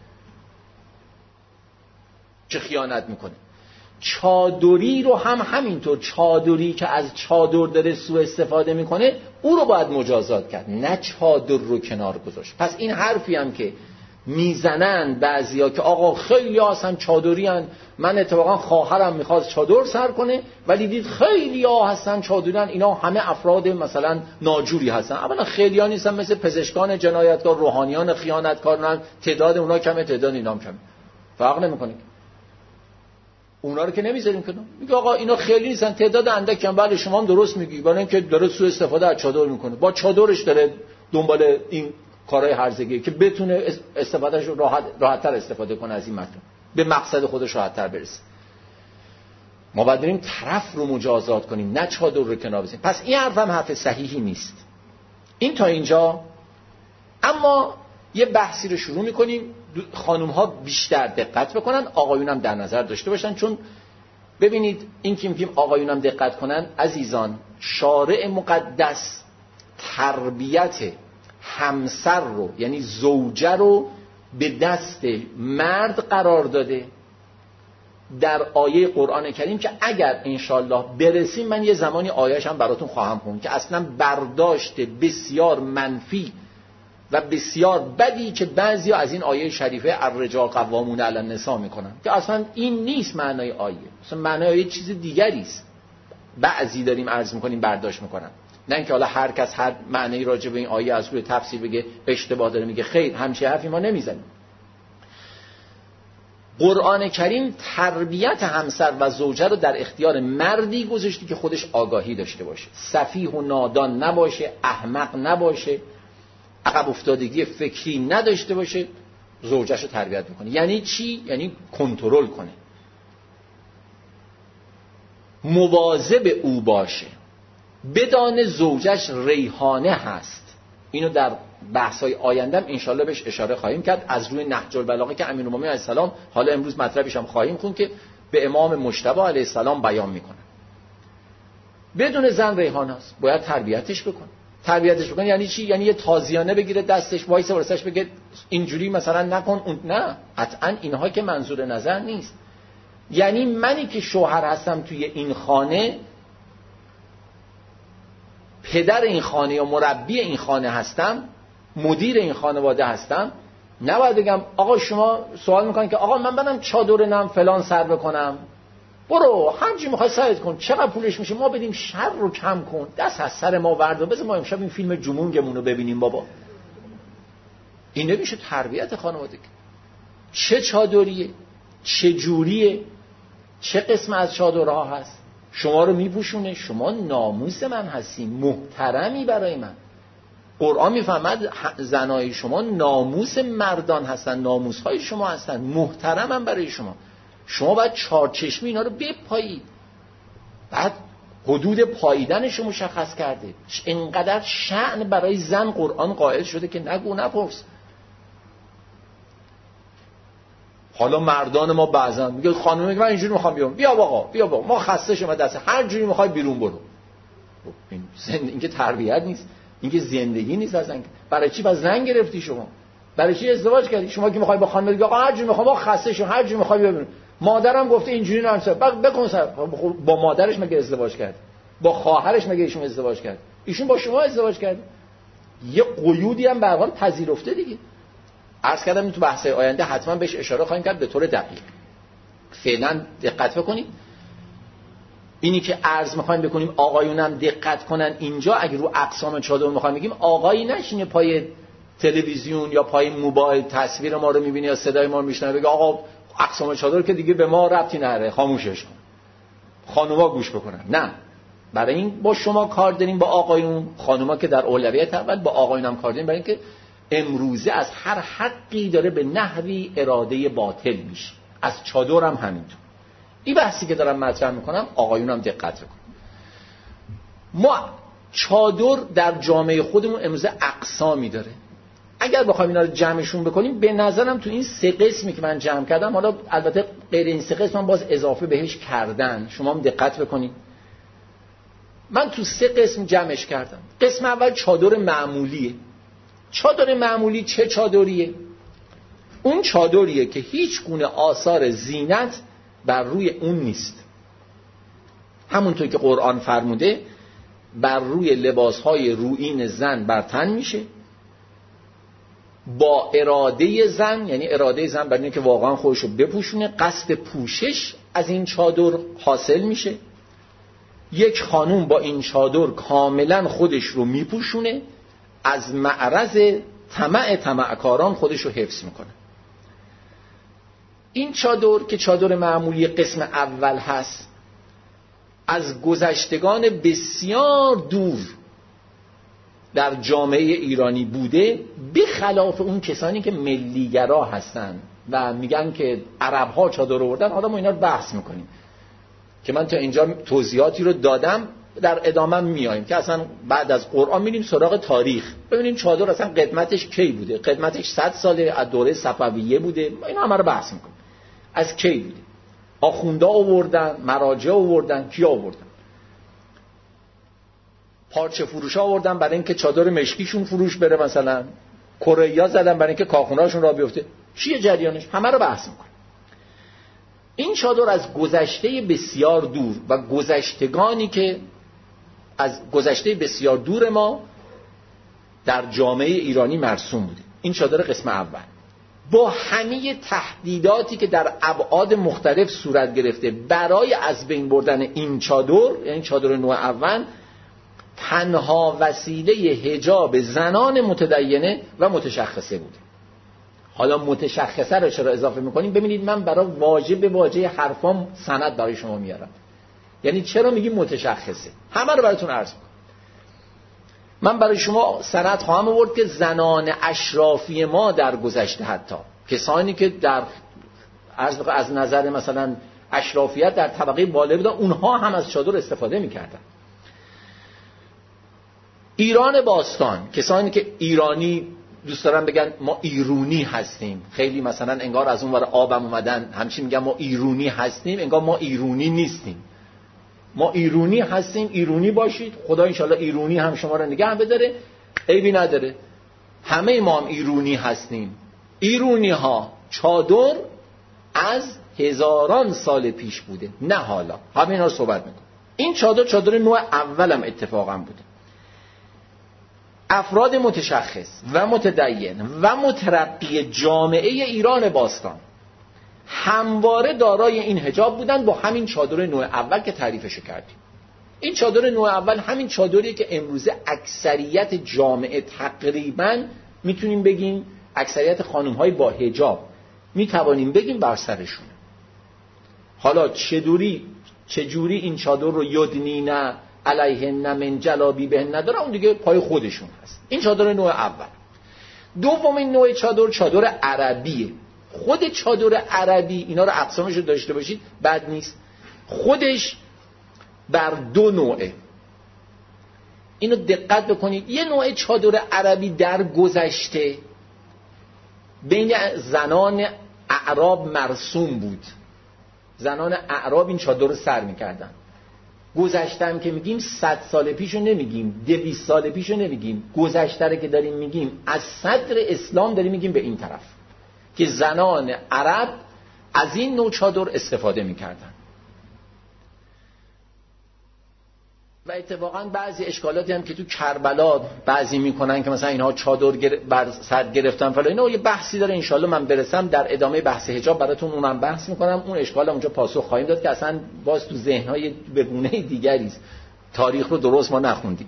چه خیانت میکنه. چادری رو هم همینطور، چادری که از چادر داره سوء استفاده میکنه او رو باید مجازات کرد، نه چادر رو کنار گذاشت. پس این حرفی هم که میزنن بعضیا که آقا خیلی ها هستن چادری هستن، من اتفاقا خواهرم میخواست چادر سر کنه ولی دید خیلی ها هستن چادری هستن، اینا همه افراد مثلا ناجوری هستن. اولا خیلی ها نیستن، مثل پزشکان جنایتکار، روحانیان خیانتکار، تعداد اونا کمه، تعداد اینا هم کمه، فرق نمیکنه. اونا رو که نمیذاریم کنار. میگه آقا اینا خیلی نیستن، تعداد اندکی هم. بله شما هم درست میگی، برای اینکه داره سوء استفاده از چادر میکنه، با چادرش داره دنبال این کارهای هرزگی که بتونه استفادهش رو راحت‌تر استفاده کنه از این متن، به مقصد خودش راحت‌تر برسه. ما باید بریم طرف رو مجازات کنیم، نه چادر رو کنار بزنیم. پس این حرف هم حرف صحیحی نیست. این تا اینجا. اما یه بحثی رو شروع می‌کنیم، خانم‌ها بیشتر دقت بکنن، آقایون هم در نظر داشته باشن. چون ببینید این که میگیم آقایون هم دقت کنن، عزیزان، شارع مقدس تربیت همسر رو، یعنی زوجه رو، به دست مرد قرار داده در آیه قرآن کریم که اگر انشالله برسیم من یه زمانی آیه‌اش هم براتون خواهم خوند که اصلا برداشت بسیار منفی و بسیار بدی که بعضیا از این آیه شریفه الرجال قوامون علی النساء میکنن که اصلا این نیست معنای آیه، اصلا معنای آیه چیز دیگری است. بعضی داریم عرض میکنیم برداشت میکنن، نه اینکه حالا هر کس هر معنی راجع به این آیه از روی تفسیر بگه اشتباه داره میگه. خیر، همچین حرفی ما نمیزنیم. قرآن کریم تربیت همسر و زوجه رو در اختیار مردی گذاشته که خودش آگاهی داشته باشه، سفیه و نادان نباشه، احمق نباشه، عقب افتادگی فکری نداشته باشه، زوجه‌ش رو تربیت بکنه. یعنی چی؟ یعنی کنترل کنه، مواظب او باشه، بدان زوجش ریحانه هست. اینو در بحث‌های آیندهم انشالله بهش اشاره خواهیم کرد از روی نهج البلاغه که امیرالمومنین علیه السلام، حالا امروز مطلبش هم خواهیم خوند، که به امام مجتبی علیه السلام بیان میکنه. بدون زن ریحانه است، باید تربیتش بکن. یعنی چی؟ یعنی یه تازیانه بگیره دستش، وایسه ورسش بگه اینجوری مثلا نکن اون. نه، قطعا اینها که منظور نظر نیست. یعنی منی که شوهر هستم توی این خانه، پدر این خانه یا مربی این خانه هستم، مدیر این خانواده هستم، نباید بگم آقا شما سوال میکنین که آقا من بدم چادر نم فلان سر بکنم، برو هر چی میخوای سرت کن، چقدر پولش میشه، ما بدیم، شر رو کم کن، دست از سر ما وردا، بذار ما امشب این فیلم جمونگمون رو ببینیم بابا. این نمیشه تربیت خانواده. چه چادریه، چه جوریه، چه قسم از چادرها هست، شما رو میپوشونه، شما ناموس من هستی، محترمی برای من. قرآن میفهمد زنای شما ناموس مردان هستن، ناموسهای شما هستن، محترمم برای شما. شما باید چارچشمی اینا رو بپایید. بعد حدود پاییدنش رو مشخص کرده. اینقدر شأن برای زن قرآن قائل شده که نگو نپرس. حالا مردان ما بعضا میگه خانم میگه من اینجوری میخوام بیام، بیا بابا ما خسته شما دست هر جوری میخوای بیرون برو. این که تربیت نیست، این که زندگی نیست. اصلا برای چی بس زن گرفتی شما؟ برای چی ازدواج کردی؟ شما که میخوای با خانم بگی آقا هر جوری میخوام، ما خسته شو، هر جوری میخوای ببین. مادرم گفته اینجوری نمیشه، بکن سر. با مادرش مگه ازدواج کرد؟ با خواهرش مگه ایشون ازدواج کرد؟ ایشون با شما ازدواج کرد. یه قیودی هم به هر حال پذیرفته دیگه. عرض کردم تو بحث آینده حتما بهش اشاره خواهیم کرد به طور دقیق. فعلا دقت بکنید. اینی که عرض می‌خوایم بکنیم آقایونم دقت کنن اینجا، اگه رو اقسام چادر می‌خوایم بگیم آقایی نشینه پای تلویزیون یا پای موبایل تصویر ما رو می‌بینه یا صدای ما رو میشنوه بگه آقا اقسام چادر که دیگه به ما ربطی نداره، خاموشش کن، خانوما گوش بکنن. نه، برای این با شما کار داریم، با آقایون، خانوما که در اولویت اول، با آقایون هم کار داریم، برای اینکه امروزه از هر حقی داره به نحوی اراده باطل میشه، از چادر هم همینطور. این بحثی که دارم مطرح میکنم آقایون هم دقت بکنن. ما چادر در جامعه خودمون امروزه اقسامی داره. اگر بخوایم اینا رو جمعشون بکنیم، به نظرم تو این 3 قسمی که من جمع کردم، حالا البته غیر این 3 قسم من باز اضافه بهش کردن، شما هم دقت بکنید، من تو 3 قسم جمعش کردم. قسم اول چادر معمولیه. چادر معمولی چه چادریه؟ اون چادریه که هیچ گونه آثار زینت بر روی اون نیست، همونطور که قرآن فرموده بر روی لباسهای رویین زن بر تن میشه با اراده زن، یعنی اراده زن برای اینکه واقعا خودشو بپوشونه، قصد پوشش از این چادر حاصل میشه. یک خانوم با این چادر کاملا خودش رو میپوشونه، از معرض طمعکاران خودش رو حفظ میکنه. این چادر که چادر معمولی قسم اول هست، از گذشتگان بسیار دور در جامعه ایرانی بوده، به خلاف اون کسانی که ملیگرا هستن و میگن که عرب‌ها چادر آوردن. حالا ما اینا رو بحث میکنیم که من تا اینجا توضیحاتی رو دادم، در ادامه میایم که اصلا بعد از قرآن میریم سراغ تاریخ، ببینیم چادر اصلا قدمتش کی بوده، قدمتش 100 ساله، از دوره صفویه بوده، اینا همه رو بحث میکنیم از کی بوده. آخوندا آوردن، مراجع آوردن، کی آوردن؟ پارچه فروشا آوردن برای اینکه چادر مشکیشون فروش بره، مثلا کره‌ای‌ها زدن برای اینکه کارخونه‌هاشون راه بیفته. چیه جریانش؟ همه رو بحث میکنیم. این چادر از گذشته بسیار دور و گذشتگانی که از گذشته بسیار دور ما در جامعه ایرانی مرسوم بوده. این چادر قسم اول با همه تهدیداتی که در ابعاد مختلف صورت گرفته برای از بین بردن این چادر، یعنی چادر نوع اول، تنها وسیله حجاب زنان متدینه و متشخصه بوده. حالا متشخصه رو چرا اضافه میکنیم؟ ببینید من برای واژه به واژه حرفام سند برای شما میارم. یعنی چرا میگیم متشخصه؟ همه رو براتون عرض میکنم. من برای شما سند خواهم آورد که زنان اشرافی ما در گذشته، حتی کسانی که در از نظر مثلا اشرافیت در طبقه بالا بودن، اونها هم از چادر استفاده میکردن. ایران باستان، کسانی که ایرانی دوست دارن بگن ما ایرونی هستیم، خیلی مثلا انگار از اون ور آبم اومدن همچین میگن ما ایرونی هستیم، انگار ما ایرونی نیستیم. ما ایرونی هستیم، ایرونی باشید، خدا انشالله ایرونی هم شما رو نگه بداره، عیبی نداره، همه ما هم ایرونی هستیم. ایرونی ها چادر از هزاران سال پیش بوده، نه حالا. همین رو صحبت میکنم. این چادر نوع اولم اتفاقا بوده. افراد متشخص و متدین و مترقی جامعه ایران باستان همواره دارای این حجاب بودن، با همین چادر نوع اول که تعریفش کردیم. این چادر نوع اول همین چادریه که امروزه اکثریت جامعه تقریبا میتونیم بگیم، اکثریت خانم‌های با حجاب میتوانیم بگیم بر سرشونه. حالا چجوری این چادر رو یدنینا علیهن من جلابیبهن نداره، اون دیگه پای خودشون هست. این چادر نوع اول. دومین نوع چادر عربیه. خود چادر عربی، اینا رو اقسامش رو داشته باشید بد نیست، خودش بر 2 نوعه. اینو دقت بکنید. یه نوع چادر عربی در گذشته بین زنان اعراب مرسوم بود. زنان اعراب این چادر رو سر میکردن. گذشتم که میگیم 100 سال پیشو نمیگیم، 200 سال پیشو نمیگیم، گذشته که داریم میگیم از صدر اسلام داریم میگیم به این طرف که زنان عرب از این نوع چادر استفاده میکردن. و اتفاقا بعضی اشکالاتی هم که تو کربلا بعضی میکنن که مثلا اینها چادر بر سر گرفتن فلان، اینا یه بحثی داره، انشالله من برسم در ادامه بحث حجاب براتون اونم بحث میکنم، اون اشکال اونجا پاسخ خواهیم داد که اصلا باز تو ذهنهای به گونه دیگری است، تاریخ رو درست ما نخوندیم.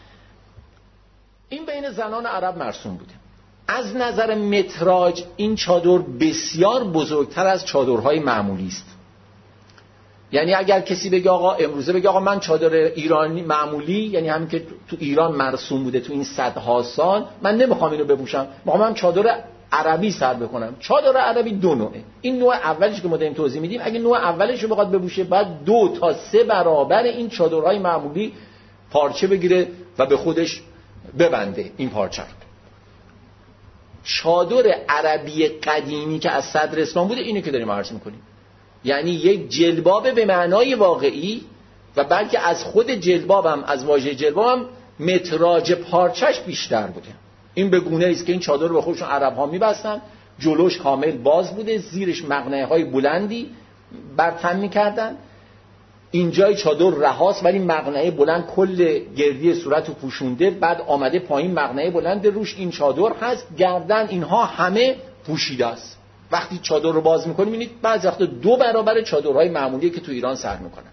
این بین زنان عرب مرسوم بوده. از نظر متراژ این چادر بسیار بزرگتر از چادرهای معمولی است. یعنی اگر کسی بگه آقا امروزه بگه آقا من چادر ایرانی معمولی، یعنی همین که تو ایران مرسوم بوده تو این صدها سال، من نمیخوام اینو بپوشم، میخوام چادر عربی سر بکنم. چادر عربی دو نوعه. این نوع اولش که ما داریم توضیح میدیم، اگه نوع اولش رو بخواد بپوشه بعد 2 تا 3 برابر این چادرهای معمولی پارچه بگیره و به خودش ببنده این پارچه رو. چادر عربی قدیمی که از صدر اسلام بوده اینو که داریم عرض میکنیم، یعنی یک جلباب به معنای واقعی و بلکه از خود جلباب هم، از واژه جلباب هم متراژ پارچش بیشتر بوده. این به گونه است که این چادر رو به خودشون عرب ها میبستن، جلوش کامل باز بوده، زیرش مقنعه های بلندی بر تن میکردن، اینجای چادر رهاست ولی مقنعه بلند کل گردی صورت رو پوشونده، بعد آمده پایین مقنعه بلند روش این چادر هست، گردن اینها همه پوشیده است. وقتی چادر رو باز میکنیم میبینید بعضی وقتا 2 برابر چادرهای معمولی که تو ایران سر میکنن.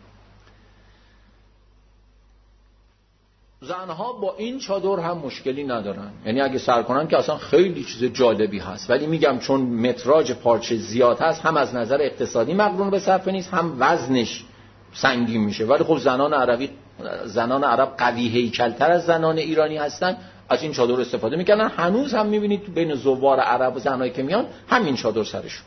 زنها با این چادر هم مشکلی ندارن، یعنی اگه سر کنن که اصلا خیلی چیز جالبی هست، ولی میگم چون متراژ پارچه زیاد هست هم از نظر اقتصادی مقرون به صرفه نیست، هم وزنش سنگین میشه. ولی خب زنان عرب قوی هیکل‌تر از زنان ایرانی هستن، از این چادر استفاده میکنن. هنوز هم میبینید تو بین زوار عرب و زنایی که میان همین چادر سرشون.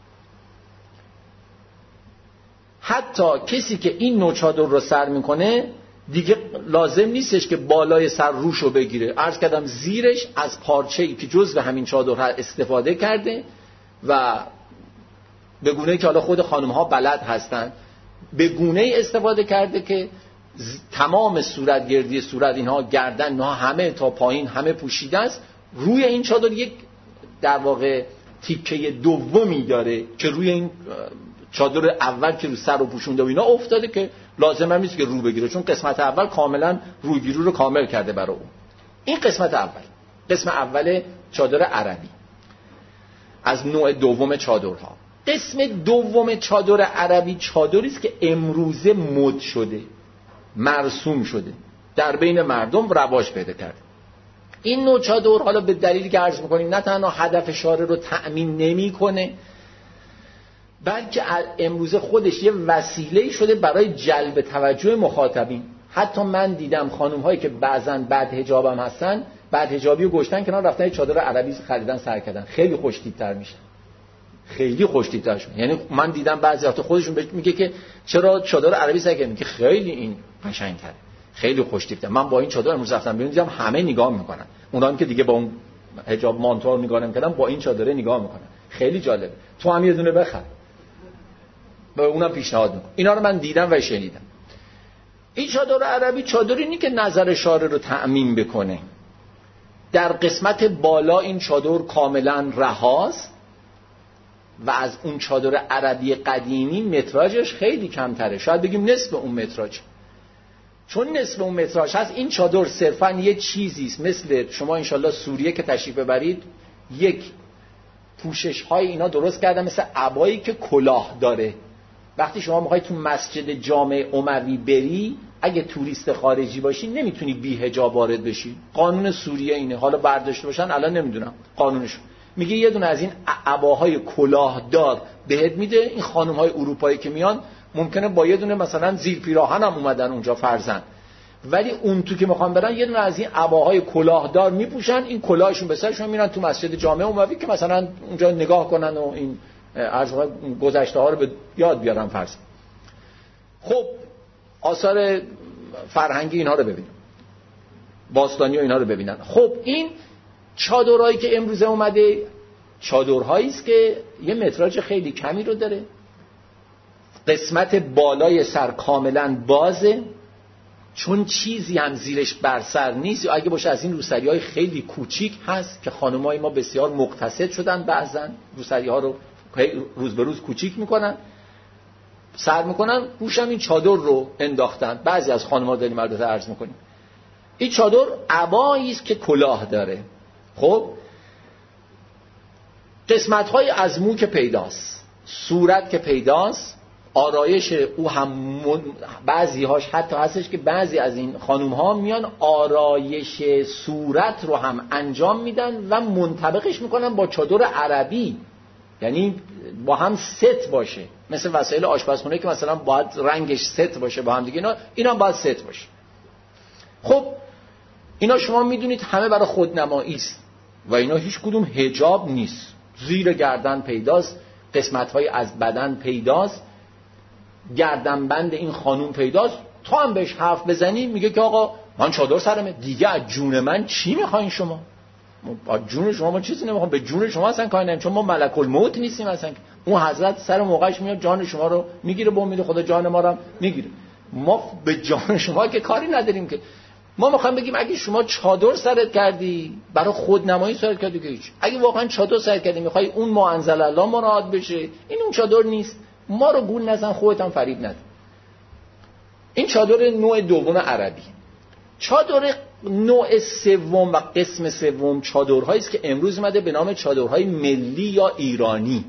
حتی کسی که این نوع چادر رو سر میکنه دیگه لازم نیستش که بالای سر روشو بگیره، عرض کردم زیرش از پارچه‌ای که جزو همین چادر استفاده کرده و به گونه‌ای که حالا خود خانم‌ها بلد هستن، به گونه‌ای استفاده کرده که تمام صورت، گردی صورت، اینها گردن، اینها همه تا پایین همه پوشیده است. روی این چادر یک در واقع تیکه دومی داره که روی این چادر اول که رو سر رو پوشونده و اینا افتاده که لازم هم نیست که رو بگیره، چون قسمت اول کاملا روگیری رو کامل کرده برای اون. این قسمت اول، قسم اول چادر عربی از نوع دوم چادرها. قسم دوم چادر عربی چادری است که امروزه مد شده، مرسوم شده، در بین مردم رواج پیدا کرده. این نوع چادر حالا به دلیلی که عرض می‌کنیم نه تنها هدف شارع رو تأمین نمی‌کنه، بلکه امروزه خودش یه وسیله شده برای جلب توجه مخاطبین. حتی من دیدم خانم‌هایی که بعضن بعد حجابم هستن، بعد حجابی رو گشتن کنار، رفتن یه چادر عربی خریدن سر کردن، خیلی خوش‌تیپ‌تر میشن، خیلی خوش‌تیپ‌تر شدن. یعنی من دیدم بعضی وقتا خودشون میگه که چرا چادر عربی سر کردن، که خیلی این قشنگ‌تره، خیلی خوش‌تیپ‌تره. من با این چادر امروز رفتم بیرون دیدم همه نگاه میکنن، اونام که دیگه با اون حجاب مانتور نگاه نمی‌کردن با این چادر نگاه میکنن، خیلی جالبه. تو هم یه دونه بخر، به اونم پیشنهاد میکنم. اینا رو من دیدم و شنیدم. این چادر عربی چادری نیست که نظر شارع رو تأمین بکنه. در قسمت بالا این چادر کاملا رهاست و از اون چادر عربی قدیمی متراژش خیلی کمتره، شاید بگیم نصف اون متراژ. چون نصف اون متراژ هست، این چادر صرفا یه چیزی است، مثل شما انشالله سوریه که تشریف ببرید یک پوشش های اینا درست کردن مثل عبایی که کلاه داره. وقتی شما میخوای تو مسجد جامع اموی بری، اگه توریست خارجی باشی نمیتونی بی حجاب وارد بشی. قانون سوریه اینه، حالا برداشته باشن الان نمیدونم قانونش میگه یه دونه از این عباهای کلاهدار بهت میده. این خانم‌های اروپایی که میان ممکنه با یه دونه مثلا زیر پیراهن هم اومدن اونجا فرزن، ولی اون تو که میخوان برن یه دونه از این عباهای کلاهدار میپوشن، این کلاهشون به سرشون میرن تو مسجد جامع اموی که مثلا اونجا نگاه کنن و این از گذشته ها رو به یاد بیارن فرض. خب آثار فرهنگی اینها رو ببینن، باستانی و اینها رو ببینن. خب این چادرهایی که امروزه اومده چادرهایی است که یه متراژ خیلی کمی رو داره، قسمت بالای سر کاملا بازه، چون چیزی هم زیرش بر سر نیست، یا اگه باشه از این روسری‌های خیلی کوچیک هست که خانم‌های ما بسیار مقتصد شدن، بعضن روسری‌ها رو روز به روز کوچیک میکنن. سر میکنن، روشم این چادر رو انداختن. بعضی از خانم‌ها داریم البته عرض میکنیم این چادر عبایی است که کلاه داره. خب قسمت‌های از مو که پیداست، صورت که پیداست، آرایش او هم بعضی‌هاش حتی هستش که بعضی از این خانوم‌ها میان آرایش صورت رو هم انجام میدن و منطبقش میکنن با چادر عربی، یعنی با هم ست باشه، مثل وسایل آشپزخونه که مثلا باید رنگش ست باشه با هم دیگه، اینا باید ست باشه. خب اینا شما میدونید همه برای خودنمایی است و اینا هیچ کدوم حجاب نیست. زیر گردن پیداست، قسمت‌های از بدن پیداست، گردنبند این خانوم پیداست. تا هم بهش حرف بزنی میگه که آقا من چادر سرمه، دیگه از جون من چی میخواین شما؟ از جون شما ما چیزی نمیخوام، به جون شما اصلا کاری نداریم، چون ما ملک الموت نیستیم اصلا. اون حضرت سر موقعش میاد جان شما رو میگیره، به امید خدا جان ما رو میگیره. ما به جان شما که کاری نداریم که. ما میخوایم بگیم اگه شما چادر سرت کردی برای خودنمایی سرت کردی که هیچ. اگه واقعا چادر سرت کردی میخوای اون ما انزل الله مراد بشه، این اون چادر نیست. ما رو گول نزن، خودت هم فریب نده. این چادر نوع دوم عربی. چادر نوع سوم و قسم سوم چادرهایی است که امروز اومده به نام چادرهای ملی یا ایرانی.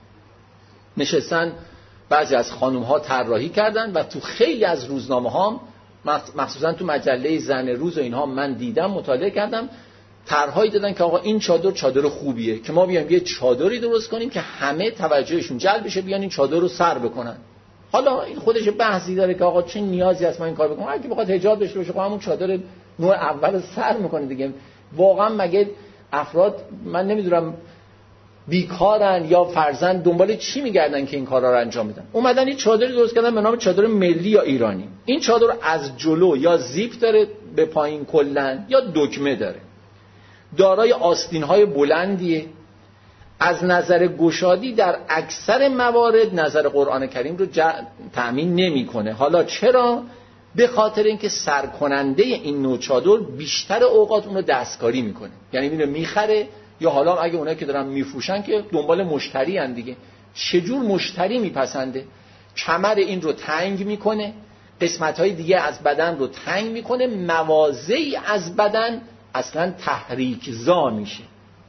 نشستن بعضی از خانم‌ها طراحی کردن و تو خیلی از روزنامه‌ها، مخصوصا تو مجله زن روز و اینها من دیدم، مطالعه کردم، طرح‌هایی دادن که آقا این چادر خوبیه که ما بیایم یه چادری درست کنیم که همه توجهشون جلب بشه، بیان این چادر رو سر بکنن. حالا این خودش بحثی داره که آقا چه نیازی هست ما این کار بکنم؟ اگه بخواد حجاب داشته باشه، خب همون چادر نوع اول رو سر میکنه دیگه. واقعا مگه افراد من نمیدونم بیکارن یا فرزند دنبال چی میگردن که این کارا رو انجام میدن؟ اومدن این چادری درست کردن به نام چادر ملی یا ایرانی. این چادر از جلو یا زیپ داره به پایین کلن یا دکمه داره، دارای آستین‌های بلندیه. از نظر گشادی در اکثر موارد نظر قرآن کریم رو تأمین نمی‌کنه. حالا چرا؟ به خاطر اینکه سرکننده این نوع چادر بیشتر اوقات اون رو دستکاری میکنه، یعنی اینو میخره، یا حالا اگه اونایی که دارن میفروشن که دنبال مشتری ان دیگه، چجور مشتری میپسنده؟ کمر این رو تنگ میکنه، قسمت‌های دیگه از بدن رو تنگ میکنه، مواضعی از بدن اصلا تحریک‌زا میشه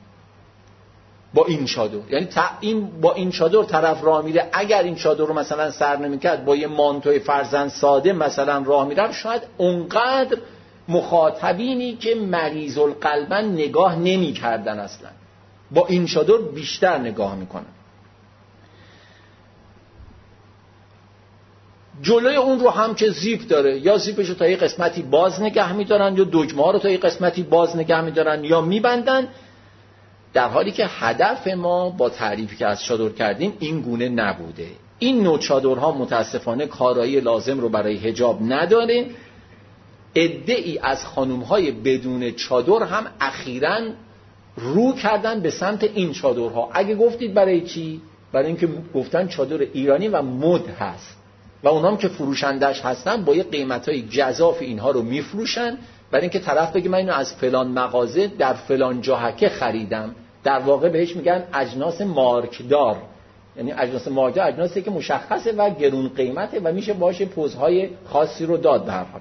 با این چادر. یعنی با این چادر طرف راه میره، اگر این چادر رو مثلا سر نمیکرد، با یه مانتوی فرزند ساده مثلا راه میره، شاید اونقدر مخاطبینی که مریض القلبن نگاه نمیکردن، اصلا با این چادر بیشتر نگاه میکنن. جلوی اون رو هم که زیپ داره، یا زیپش رو تا یه قسمتی باز نگه میدارن، یا دکمه ها رو تا یه قسمتی باز نگه میدارن یا میبندن، در حالی که هدف ما با تعریفی که از چادر کردیم این گونه نبوده. این نوع چادرها متاسفانه کارایی لازم رو برای حجاب نداره. عده‌ای از خانم‌های بدون چادر هم اخیراً رو کردن به سمت این چادرها. اگه گفتید برای چی؟ برای اینکه گفتن چادر ایرانی و مد هست و اونها هم که فروشندش هستن با یه قیمت‌های گزاف اینها رو میفروشن، برای اینکه طرف بگه من اینو از فلان مغازه در فلان جاهکه خریدم. در واقع بهش میگن اجناس مارکدار، یعنی اجناس مارکدار اجناسی که مشخصه و گرون قیمته و میشه باشه پوزهای خاصی رو داد به هر حال.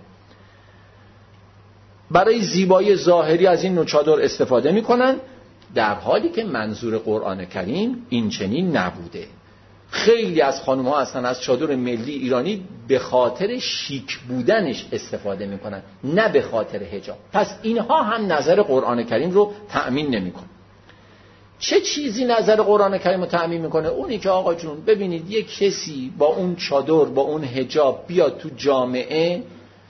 برای زیبایی ظاهری از این نوع چادر استفاده میکنن، در حالی که منظور قرآن کریم این چنین نبوده. خیلی از خانم‌ها هستن از چادر ملی ایرانی به خاطر شیک بودنش استفاده میکنن، نه به خاطر حجاب. پس اینها هم نظر قرآن کریم رو تأمین نمیکنن. چه چیزی نظر قرآن کریم رو تأمین میکنه؟ اونی که آقا جون ببینید یک کسی با اون چادر با اون حجاب بیاد تو جامعه،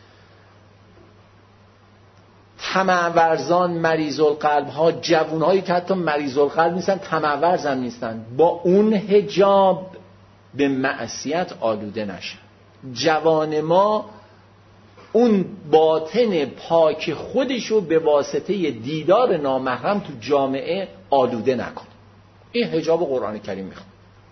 طمع ورزان، مریض القلب ها، جوون هایی که حتی مریض القلب نیستن، طمع ورز هم نیستن، با اون حجاب به معصیت آلوده نشن. جوان ما اون باطن پاک خودشو به واسطه دیدار نامحرم تو جامعه آلوده نکنه. این حجاب قرآن کریم میخواد.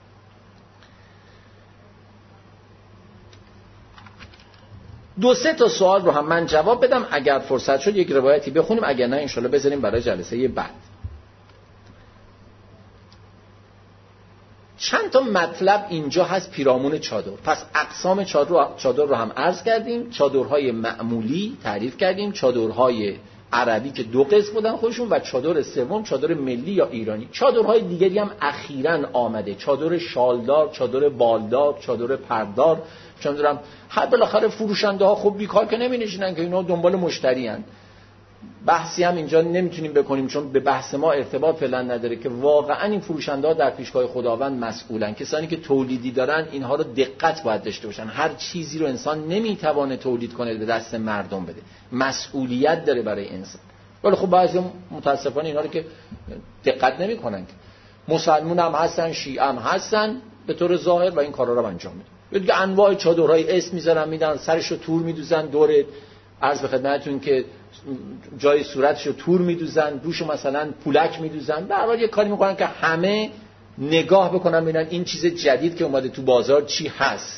دو سه تا سوال رو هم من جواب بدم، اگر فرصت شد یک روایتی بخونیم، اگر نه انشالله بذاریم برای جلسه بعد. چند تا مطلب اینجا هست پیرامون چادر. پس اقسام چادر رو هم عرض کردیم. چادرهای معمولی تعریف کردیم، چادرهای عربی که 2 قسم بودن خودشون، و چادر سوم چادر ملی یا ایرانی. چادرهای دیگری هم اخیراً آمده، چادر شالدار، چادر بالدار، چادر پردار. چادرم هر بالاخره فروشنده ها خب بیکار که نمی نشینن که اینا دنبال مشتری هن. بحثی هم اینجا نمیتونیم بکنیم چون به بحث ما ارتباط فعلا نداره که واقعا این فروشنده ها در پیشگاه خداوند مسئولن. کسانی که تولیدی دارن اینها رو دقت باید داشته باشن. هر چیزی رو انسان نمیتوانه تولید کنه به دست مردم بده، مسئولیت داره برای انسان. ولی خب بعضی متاسفانه اینا رو که دقت نمیکنن. مسلمون هم هستن، شیعه هم هستن به طور ظاهر و این کارا رو انجام میدن. دیگه انواع چادرهای اسم میذارن میدن، سرشو تور میدوزن، دور عرض به خدمتتون که جای صورتشو تور میدوزن، روشو مثلا پولک میدوزن. به هر حال یه کاری میکنن که همه نگاه بکنن ببینن این چیز جدید که اومده تو بازار چی هست.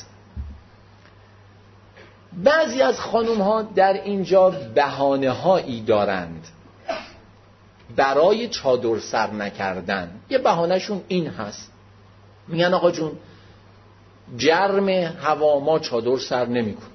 بعضی از خانم ها در اینجا بهانه هایی دارند برای چادر سر نکردن. یه بهانهشون این هست، میگن آقا جون گرم هوا ما چادر سر نمیکنیم.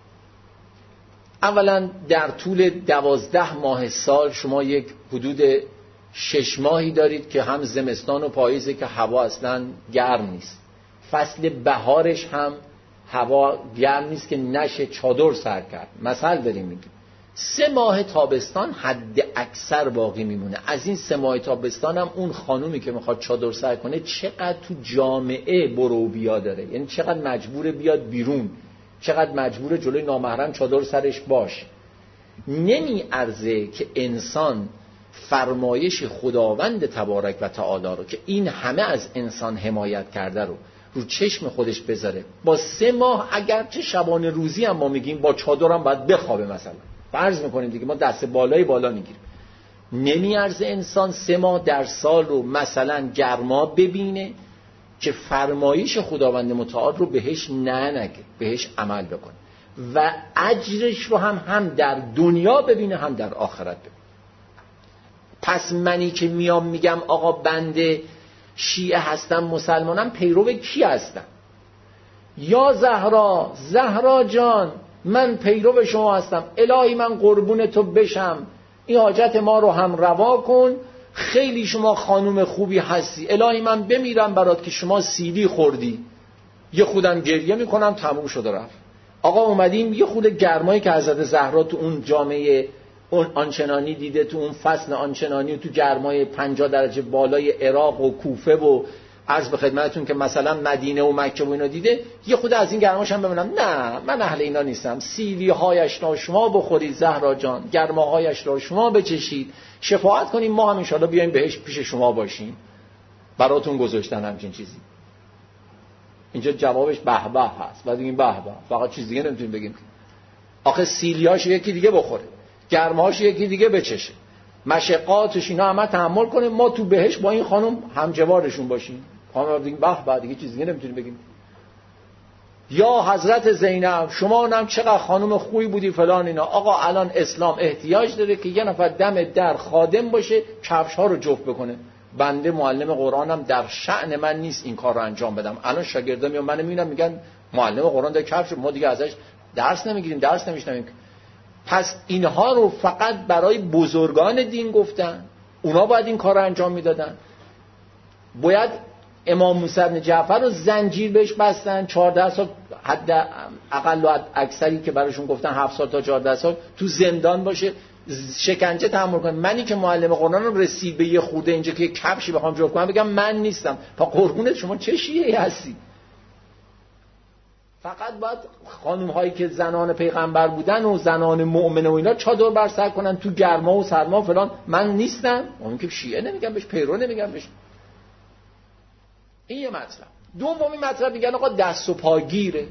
اولا در طول 12 ماه سال شما یک حدود 6 ماهی دارید که هم زمستان و پاییزه که هوا اصلا گرم نیست. فصل بهارش هم هوا گرم نیست که نشه چادر سر کرد. مثل داریم میگیم 3 ماه تابستان حد اکثر باقی میمونه. از این 3 ماه تابستان هم اون خانومی که میخواد چادر سر کنه چقدر تو جامعه برو بیا داره، یعنی چقدر مجبور بیاد بیرون، چقدر مجبور جلوی نامحرم چادر سرش باش. نمی ارزه که انسان فرمایش خداوند تبارک و تعالی رو که این همه از انسان حمایت کرده رو چشم خودش بذاره. با 3 ماه اگر چه شبانه روزی هم ما میگیم با چادر هم باید بخوابه مثلا، فرض میکنیم دیگه ما دست بالای بالا میگیریم. نمی ارزه انسان 3 ماه در سال رو مثلا گرما ببینه که فرمایش خداوند متعال رو بهش نگه، بهش عمل بکنه و اجرش رو هم در دنیا ببینه هم در آخرت ببینه. پس منی که میام میگم آقا بنده شیعه هستم، مسلمانم، پیرو کی هستم؟ یا زهرا جان من پیرو شما هستم، الهی من قربون تو بشم، این حاجت ما رو هم روا کن، خیلی شما خانوم خوبی هستی، الهی من بمیرم برات که شما سیلی خوردی. یه خودم گریه میکنم، تموم شده رفت. آقا اومدیم یه خود گرمایی که حضرت زهرا تو اون جامعه اون آنچنانی دیده، تو اون فصل آنچنانی و تو گرمای 50 درجه بالای عراق و کوفه و عرض به خدمتتون که مثلا مدینه و مکه و اینا دیده، یه خود از این گرماش هم ببینم نه من اهل اینا نیستم، سیلی هایش را شما بخورید زهرا جان، گرماهایش را شما بچشید، شفاعت کنیم، ما هم ان شاءالله بیایم بهش پیش شما باشیم. براتون گذاشتن همچین چیزی. اینجا جوابش به به هست. بعد این به به فقط چیز دیگه نمیتونیم بگیم. آخه سیلیاش یکی دیگه بخوره، گرماهاش یکی دیگه بچشه، مشقاتش اینا همه تحمل کنه، ما تو بهش با این خانم همجوارشون باشیم. خانم دیگه به به دیگه چیز دیگه نمیتونیم بگیم. یا حضرت زینب شما هم چقدر خانم خوبی بودی فلان اینا. آقا الان اسلام احتیاج داره که یه نفر دم در خادم باشه کفش ها رو جفت بکنه. بنده معلم قرآنم، در شأن من نیست این کار رو انجام بدم. الان شاگردام میان منو میبینن میگن معلم قرآن داره کفش، ما دیگه ازش درس نمیگیریم، درس نمیشنویم. پس اینها رو فقط برای بزرگان دین گفتن، اونا باید این کار رو انجام میدادن. باید امام موسی بن جعفر رو زنجیر بهش بستن، 14 سال حد اقل و اکثری که براشون گفتن 7 سال تا 14 سال تو زندان باشه، شکنجه تحمل کنه. منی که معلم قرآن رو رسید به یه خورده اینجا که کفشی بخوام جفت کنم بگم من نیستم. پا قربونت شما چه شیعه‌ای هستی؟ فقط باید خانم هایی که زنان پیغمبر بودن و زنان مؤمنه و اینا چادر بر سر کنن تو گرما و سرما فلان. من نیستم. اون که شیعه نمیگم بهش، پیرو نمیگم بهش. این یه مطلب. دومی مطلب میگن آقا دست و پاگیره.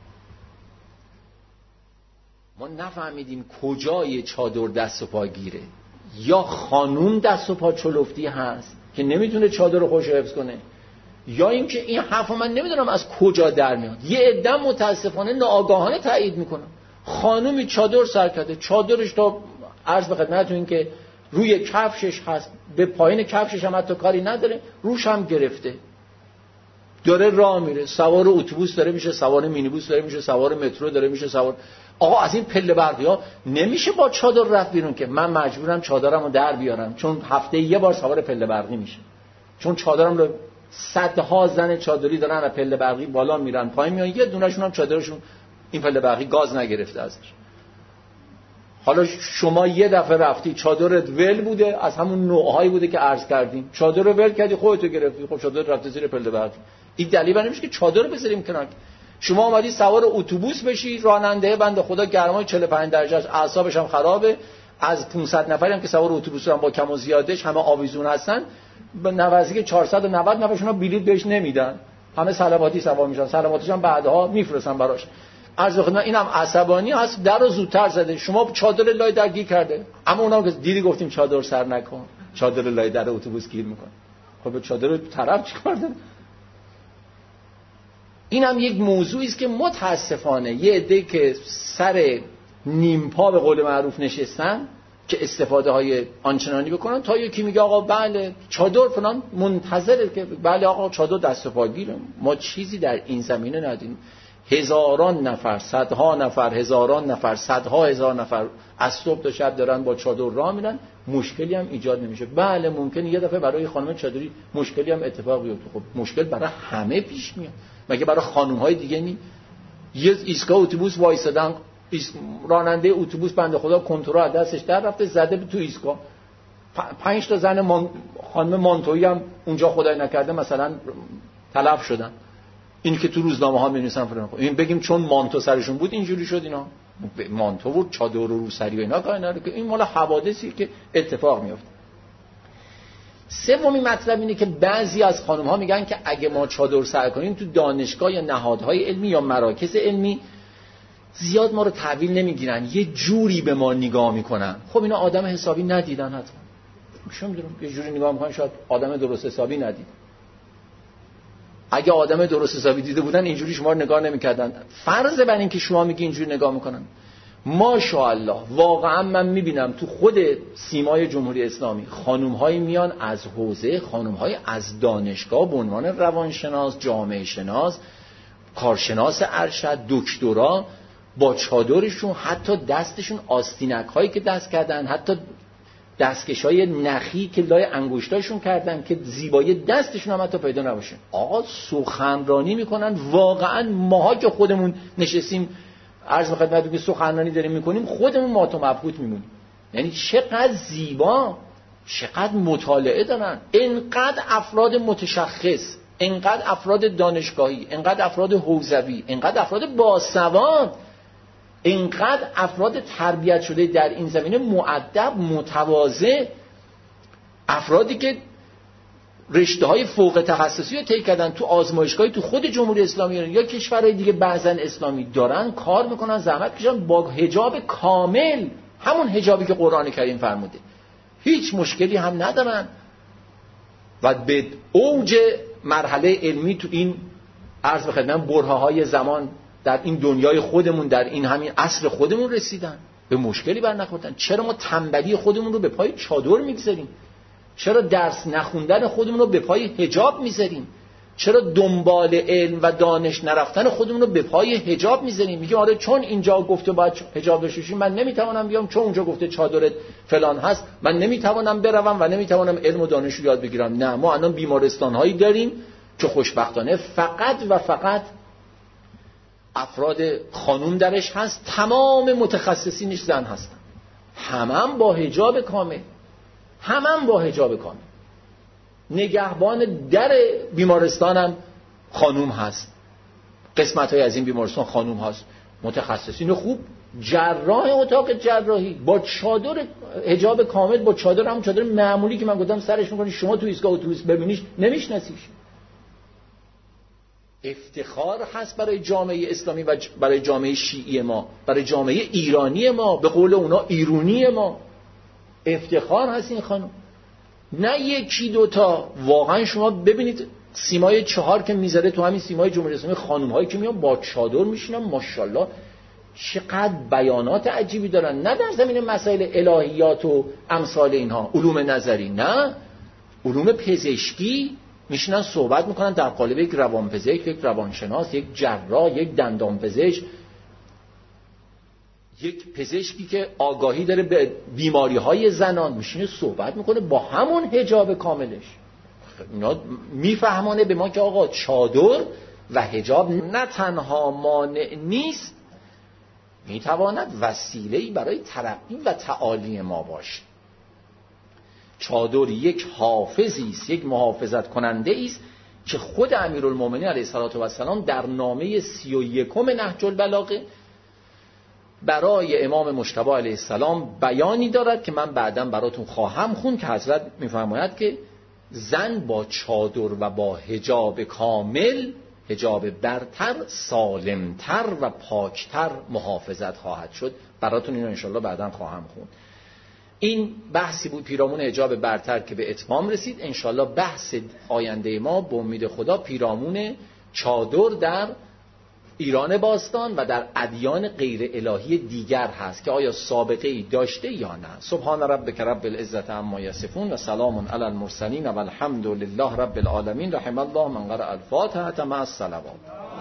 ما نفهمیدیم کجای چادر دست و پاگیره. یا خانوم دست و پا چلفتی هست که نمیتونه چادر رو خوش حفظ کنه، یا اینکه این حرف من نمیدونم از کجا در میاد. یه عده متاسفانه ناآگاهانه تایید میکنم. خانومی چادر سر کرده، چادرش تا عرض به خدمتتون این که روی کفشش هست، به پایین کفشش هم حتی کاری نداره، روش هم گرفته. داره راه میره، سوار اتوبوس داره میشه، سوار مینیبوس داره میشه، سوار مترو داره میشه، سوار آقا از این پله برقی‌ها نمیشه با چادر رفت بیرون که من مجبورم چادرمو در بیارم، چون هفته یه بار سوار پله برقی میشه، چون چادرم رو صدها زن چادری دارن و پله برقی بالا میرن پایین میان، یه دونهشون هم چادرشون این پله برقی گاز نگرفته ازش. حالا شما یه دفعه رفتی چادرت ول بوده، از همون نوعهایی بوده که عرض کردیم، چادر رو ول کردی خودتو گرفتی، خب چادر رفته زیر پله برقی. این دلیل نمیشه که چادر رو بذاریم کنار. شما اومدی سوار اتوبوس بشی، راننده بنده خدا گرمای 45 درجه است، اعصابش هم خرابه، از 500 نفری هم که سوار اتوبوس هم با کم و زیادش همه آویزون هستن، به نوازی 490 نفرشون بلیط بهش نمیدن، همه سلواتی سوار میشن، سلواتش هم بعدها میفرستن براش. عرض خدمت اینم عصبانی هست، در رو زودتر زده، شما چادر لای در گیر کرده، اما اونام که دیدی گفتیم چادر سر نکن، چادر لای در اتوبوس گیر میکنه. خب به چادر طرف چیکار داره؟ اینم یک موضوعی است که متاسفانه یه عده که سر نیم پا به قول معروف نشستن که استفاده های آنچنانی بکنن، تا یکی میگه آقا بله چادر فلان منتظره که بله آقا چادر دست و پاگیره. ما چیزی در این زمینه ندیدیم. هزاران نفر، صدها نفر، هزاران نفر، صدها هزار نفر از صبح تا شب دارن با چادر راه میرن، مشکلی هم ایجاد نمیشه. بله ممکنه یه دفعه برای خانم چادری مشکلی هم اتفاق بیفته، خب مشکل برای همه پیش میاد، مگه برای خانم های دیگه نی؟ یه ایستگاه اتوبوس وایسادن، راننده اتوبوس بنده خدا کنترل از دستش در رفته، زده تو ایستگاه، 5 تا زن خانم مانتویی هم اونجا خدای نکرده مثلا تلف شدن. این که تو روزنامه ها می‌نویسن فلان، این بگیم چون مانتو سرشون بود اینجوری شد، اینا مانتو و چادر و روسری و اینا کار نداره که این مال حوادثی که اتفاق میفته. سومین مطلب اینه که بعضی از خانم ها میگن که اگه ما چادر سر کنیم تو دانشگاه یا نهادهای علمی یا مراکز علمی زیاد ما رو تحویل نمیگیرن، یه جوری به ما نگاه میکنن. خب اینا آدم حسابی ندیدن، حتما میشم میدونم یه جوری نگاه میکنن، شاید آدم درست حسابی ندید. اگه آدم درست حسابی دیده بودن اینجوری شما رو نگاه نمیکردن. فرض بر این که شما میگی اینجوری نگاه میکنن، ماشاءالله واقعا من میبینم تو خود سیمای جمهوری اسلامی خانوم‌هایی میان از حوزه، خانوم‌های از دانشگاه به عنوان روانشناس، جامعه شناس، کارشناس ارشد، دکترا، با چادرشون، حتی دستشون آستینک‌هایی که دست کردن، حتی دستکش‌های نخی که لای انگشتاشون کردن که زیبایی دستشون هم حتی پیدا نباشه. آقا سخنرانی میکنن، واقعا ماها که خودمون نشستیم عرض خدمتتون که سخنرانی داریم میکنیم خودمون مات و مبهوت میمونیم. یعنی چقدر زیبا، چقدر مطالعه دارن، اینقدر افراد متشخص، اینقدر افراد دانشگاهی، اینقدر افراد حوزوی، اینقدر افراد باسواد، اینقدر افراد تربیت شده در این زمینه، مؤدب، متواضع، افرادی که رشته‌های فوق تخصصی رو طی کردن تو آزمایشگاهی تو خود جمهوری اسلامی یا کشورهای دیگه بعضا اسلامی دارن کار میکنن، زحمت کشن با حجاب کامل، همون حجابی که قرآن کریم فرموده، هیچ مشکلی هم ندارن و به اوج مرحله علمی تو این عرض بخدمم برهه‌های زمان در این دنیای خودمون، در این همین عصر خودمون رسیدن، به مشکلی بر نخوردن. چرا ما تنبلی خودمون رو به پای چادر میگذاریم؟ چرا درس نخوندن خودمون رو به پای حجاب میذاریم؟ چرا دنبال علم و دانش نرفتن خودمون رو به پای حجاب میذاریم؟ میگیم آره چون اینجا گفته باید حجاب بشوشی من نمیتوانم بیام، چون اونجا گفته چادرت فلان هست من نمیتوانم بروم و نمیتوانم علم و دانش رو یاد بگیرم. نه، ما الان بیمارستان‌هایی داریم که خوشبختانه فقط و فقط افراد خانوم درش هست، تمام متخصصینش زن هستن، همم با حجاب کامل، همم با حجاب کامل. نگهبان در بیمارستانم خانوم هست، قسمت‌های از این بیمارستان خانوم هست، متخصصین خوب، جراح اتاق جراحی با چادر حجاب کامل، با چادر، هم چادر معمولی که من گفتم سرش می‌کنی، شما تو ایستگاه اتوبوس ببینیش نمیشناسیش. افتخار هست برای جامعه اسلامی و برای جامعه شیعی ما، برای جامعه ایرانی ما، به قول اونا ایرونی ما افتخار هست این خانم. نه یکی دوتا، واقعا شما ببینید سیمای 4 که میذاره تو همین سیمای جمهوری اسلامی، خانم هایی که میان با چادر میشینن، ماشاءالله چقدر بیانات عجیبی دارن، نه در زمین مسائل الهیات و امثال اینها، علوم نظری، نه علوم پزشکی، میشینن صحبت میکنن در قالب یک روانپزشک، یک روانشناس، یک جراح، یک دندانپزشک، یک پزشکی که آگاهی داره به بیماری‌های زنان، میشینه صحبت میکنه با همون حجاب کاملش. اینا میفهمانه به ما که آقا چادر و حجاب نه تنها مانع نیست، میتواند وسیله‌ای برای ترقی و تعالی ما باشه. چادر یک حافظی است، یک محافظت کننده است که خود امیرالمومنین علیه السلام در نامه 31 نهج البلاغه برای امام مجتبی علیه السلام بیانی دارد که من بعداً براتون خواهم خوند که حضرت میفرماید که زن با چادر و با حجاب کامل، حجاب برتر، سالمتر و پاکتر محافظت خواهد شد. براتون اینو انشالله بعداً خواهم خوند. این بحثی بود پیرامون حجاب برتر که به اتمام رسید. انشالله بحث آینده ما به امید خدا پیرامون چادر در ایران باستان و در ادیان غیر الهی دیگر هست که آیا سابقه ای داشته یا نه. سبحان ربک رب العزة عما یصفون و سلام علی المرسلین و الحمد لله رب العالمین. رحم الله من قرأ الفاتحة مع الصلوات.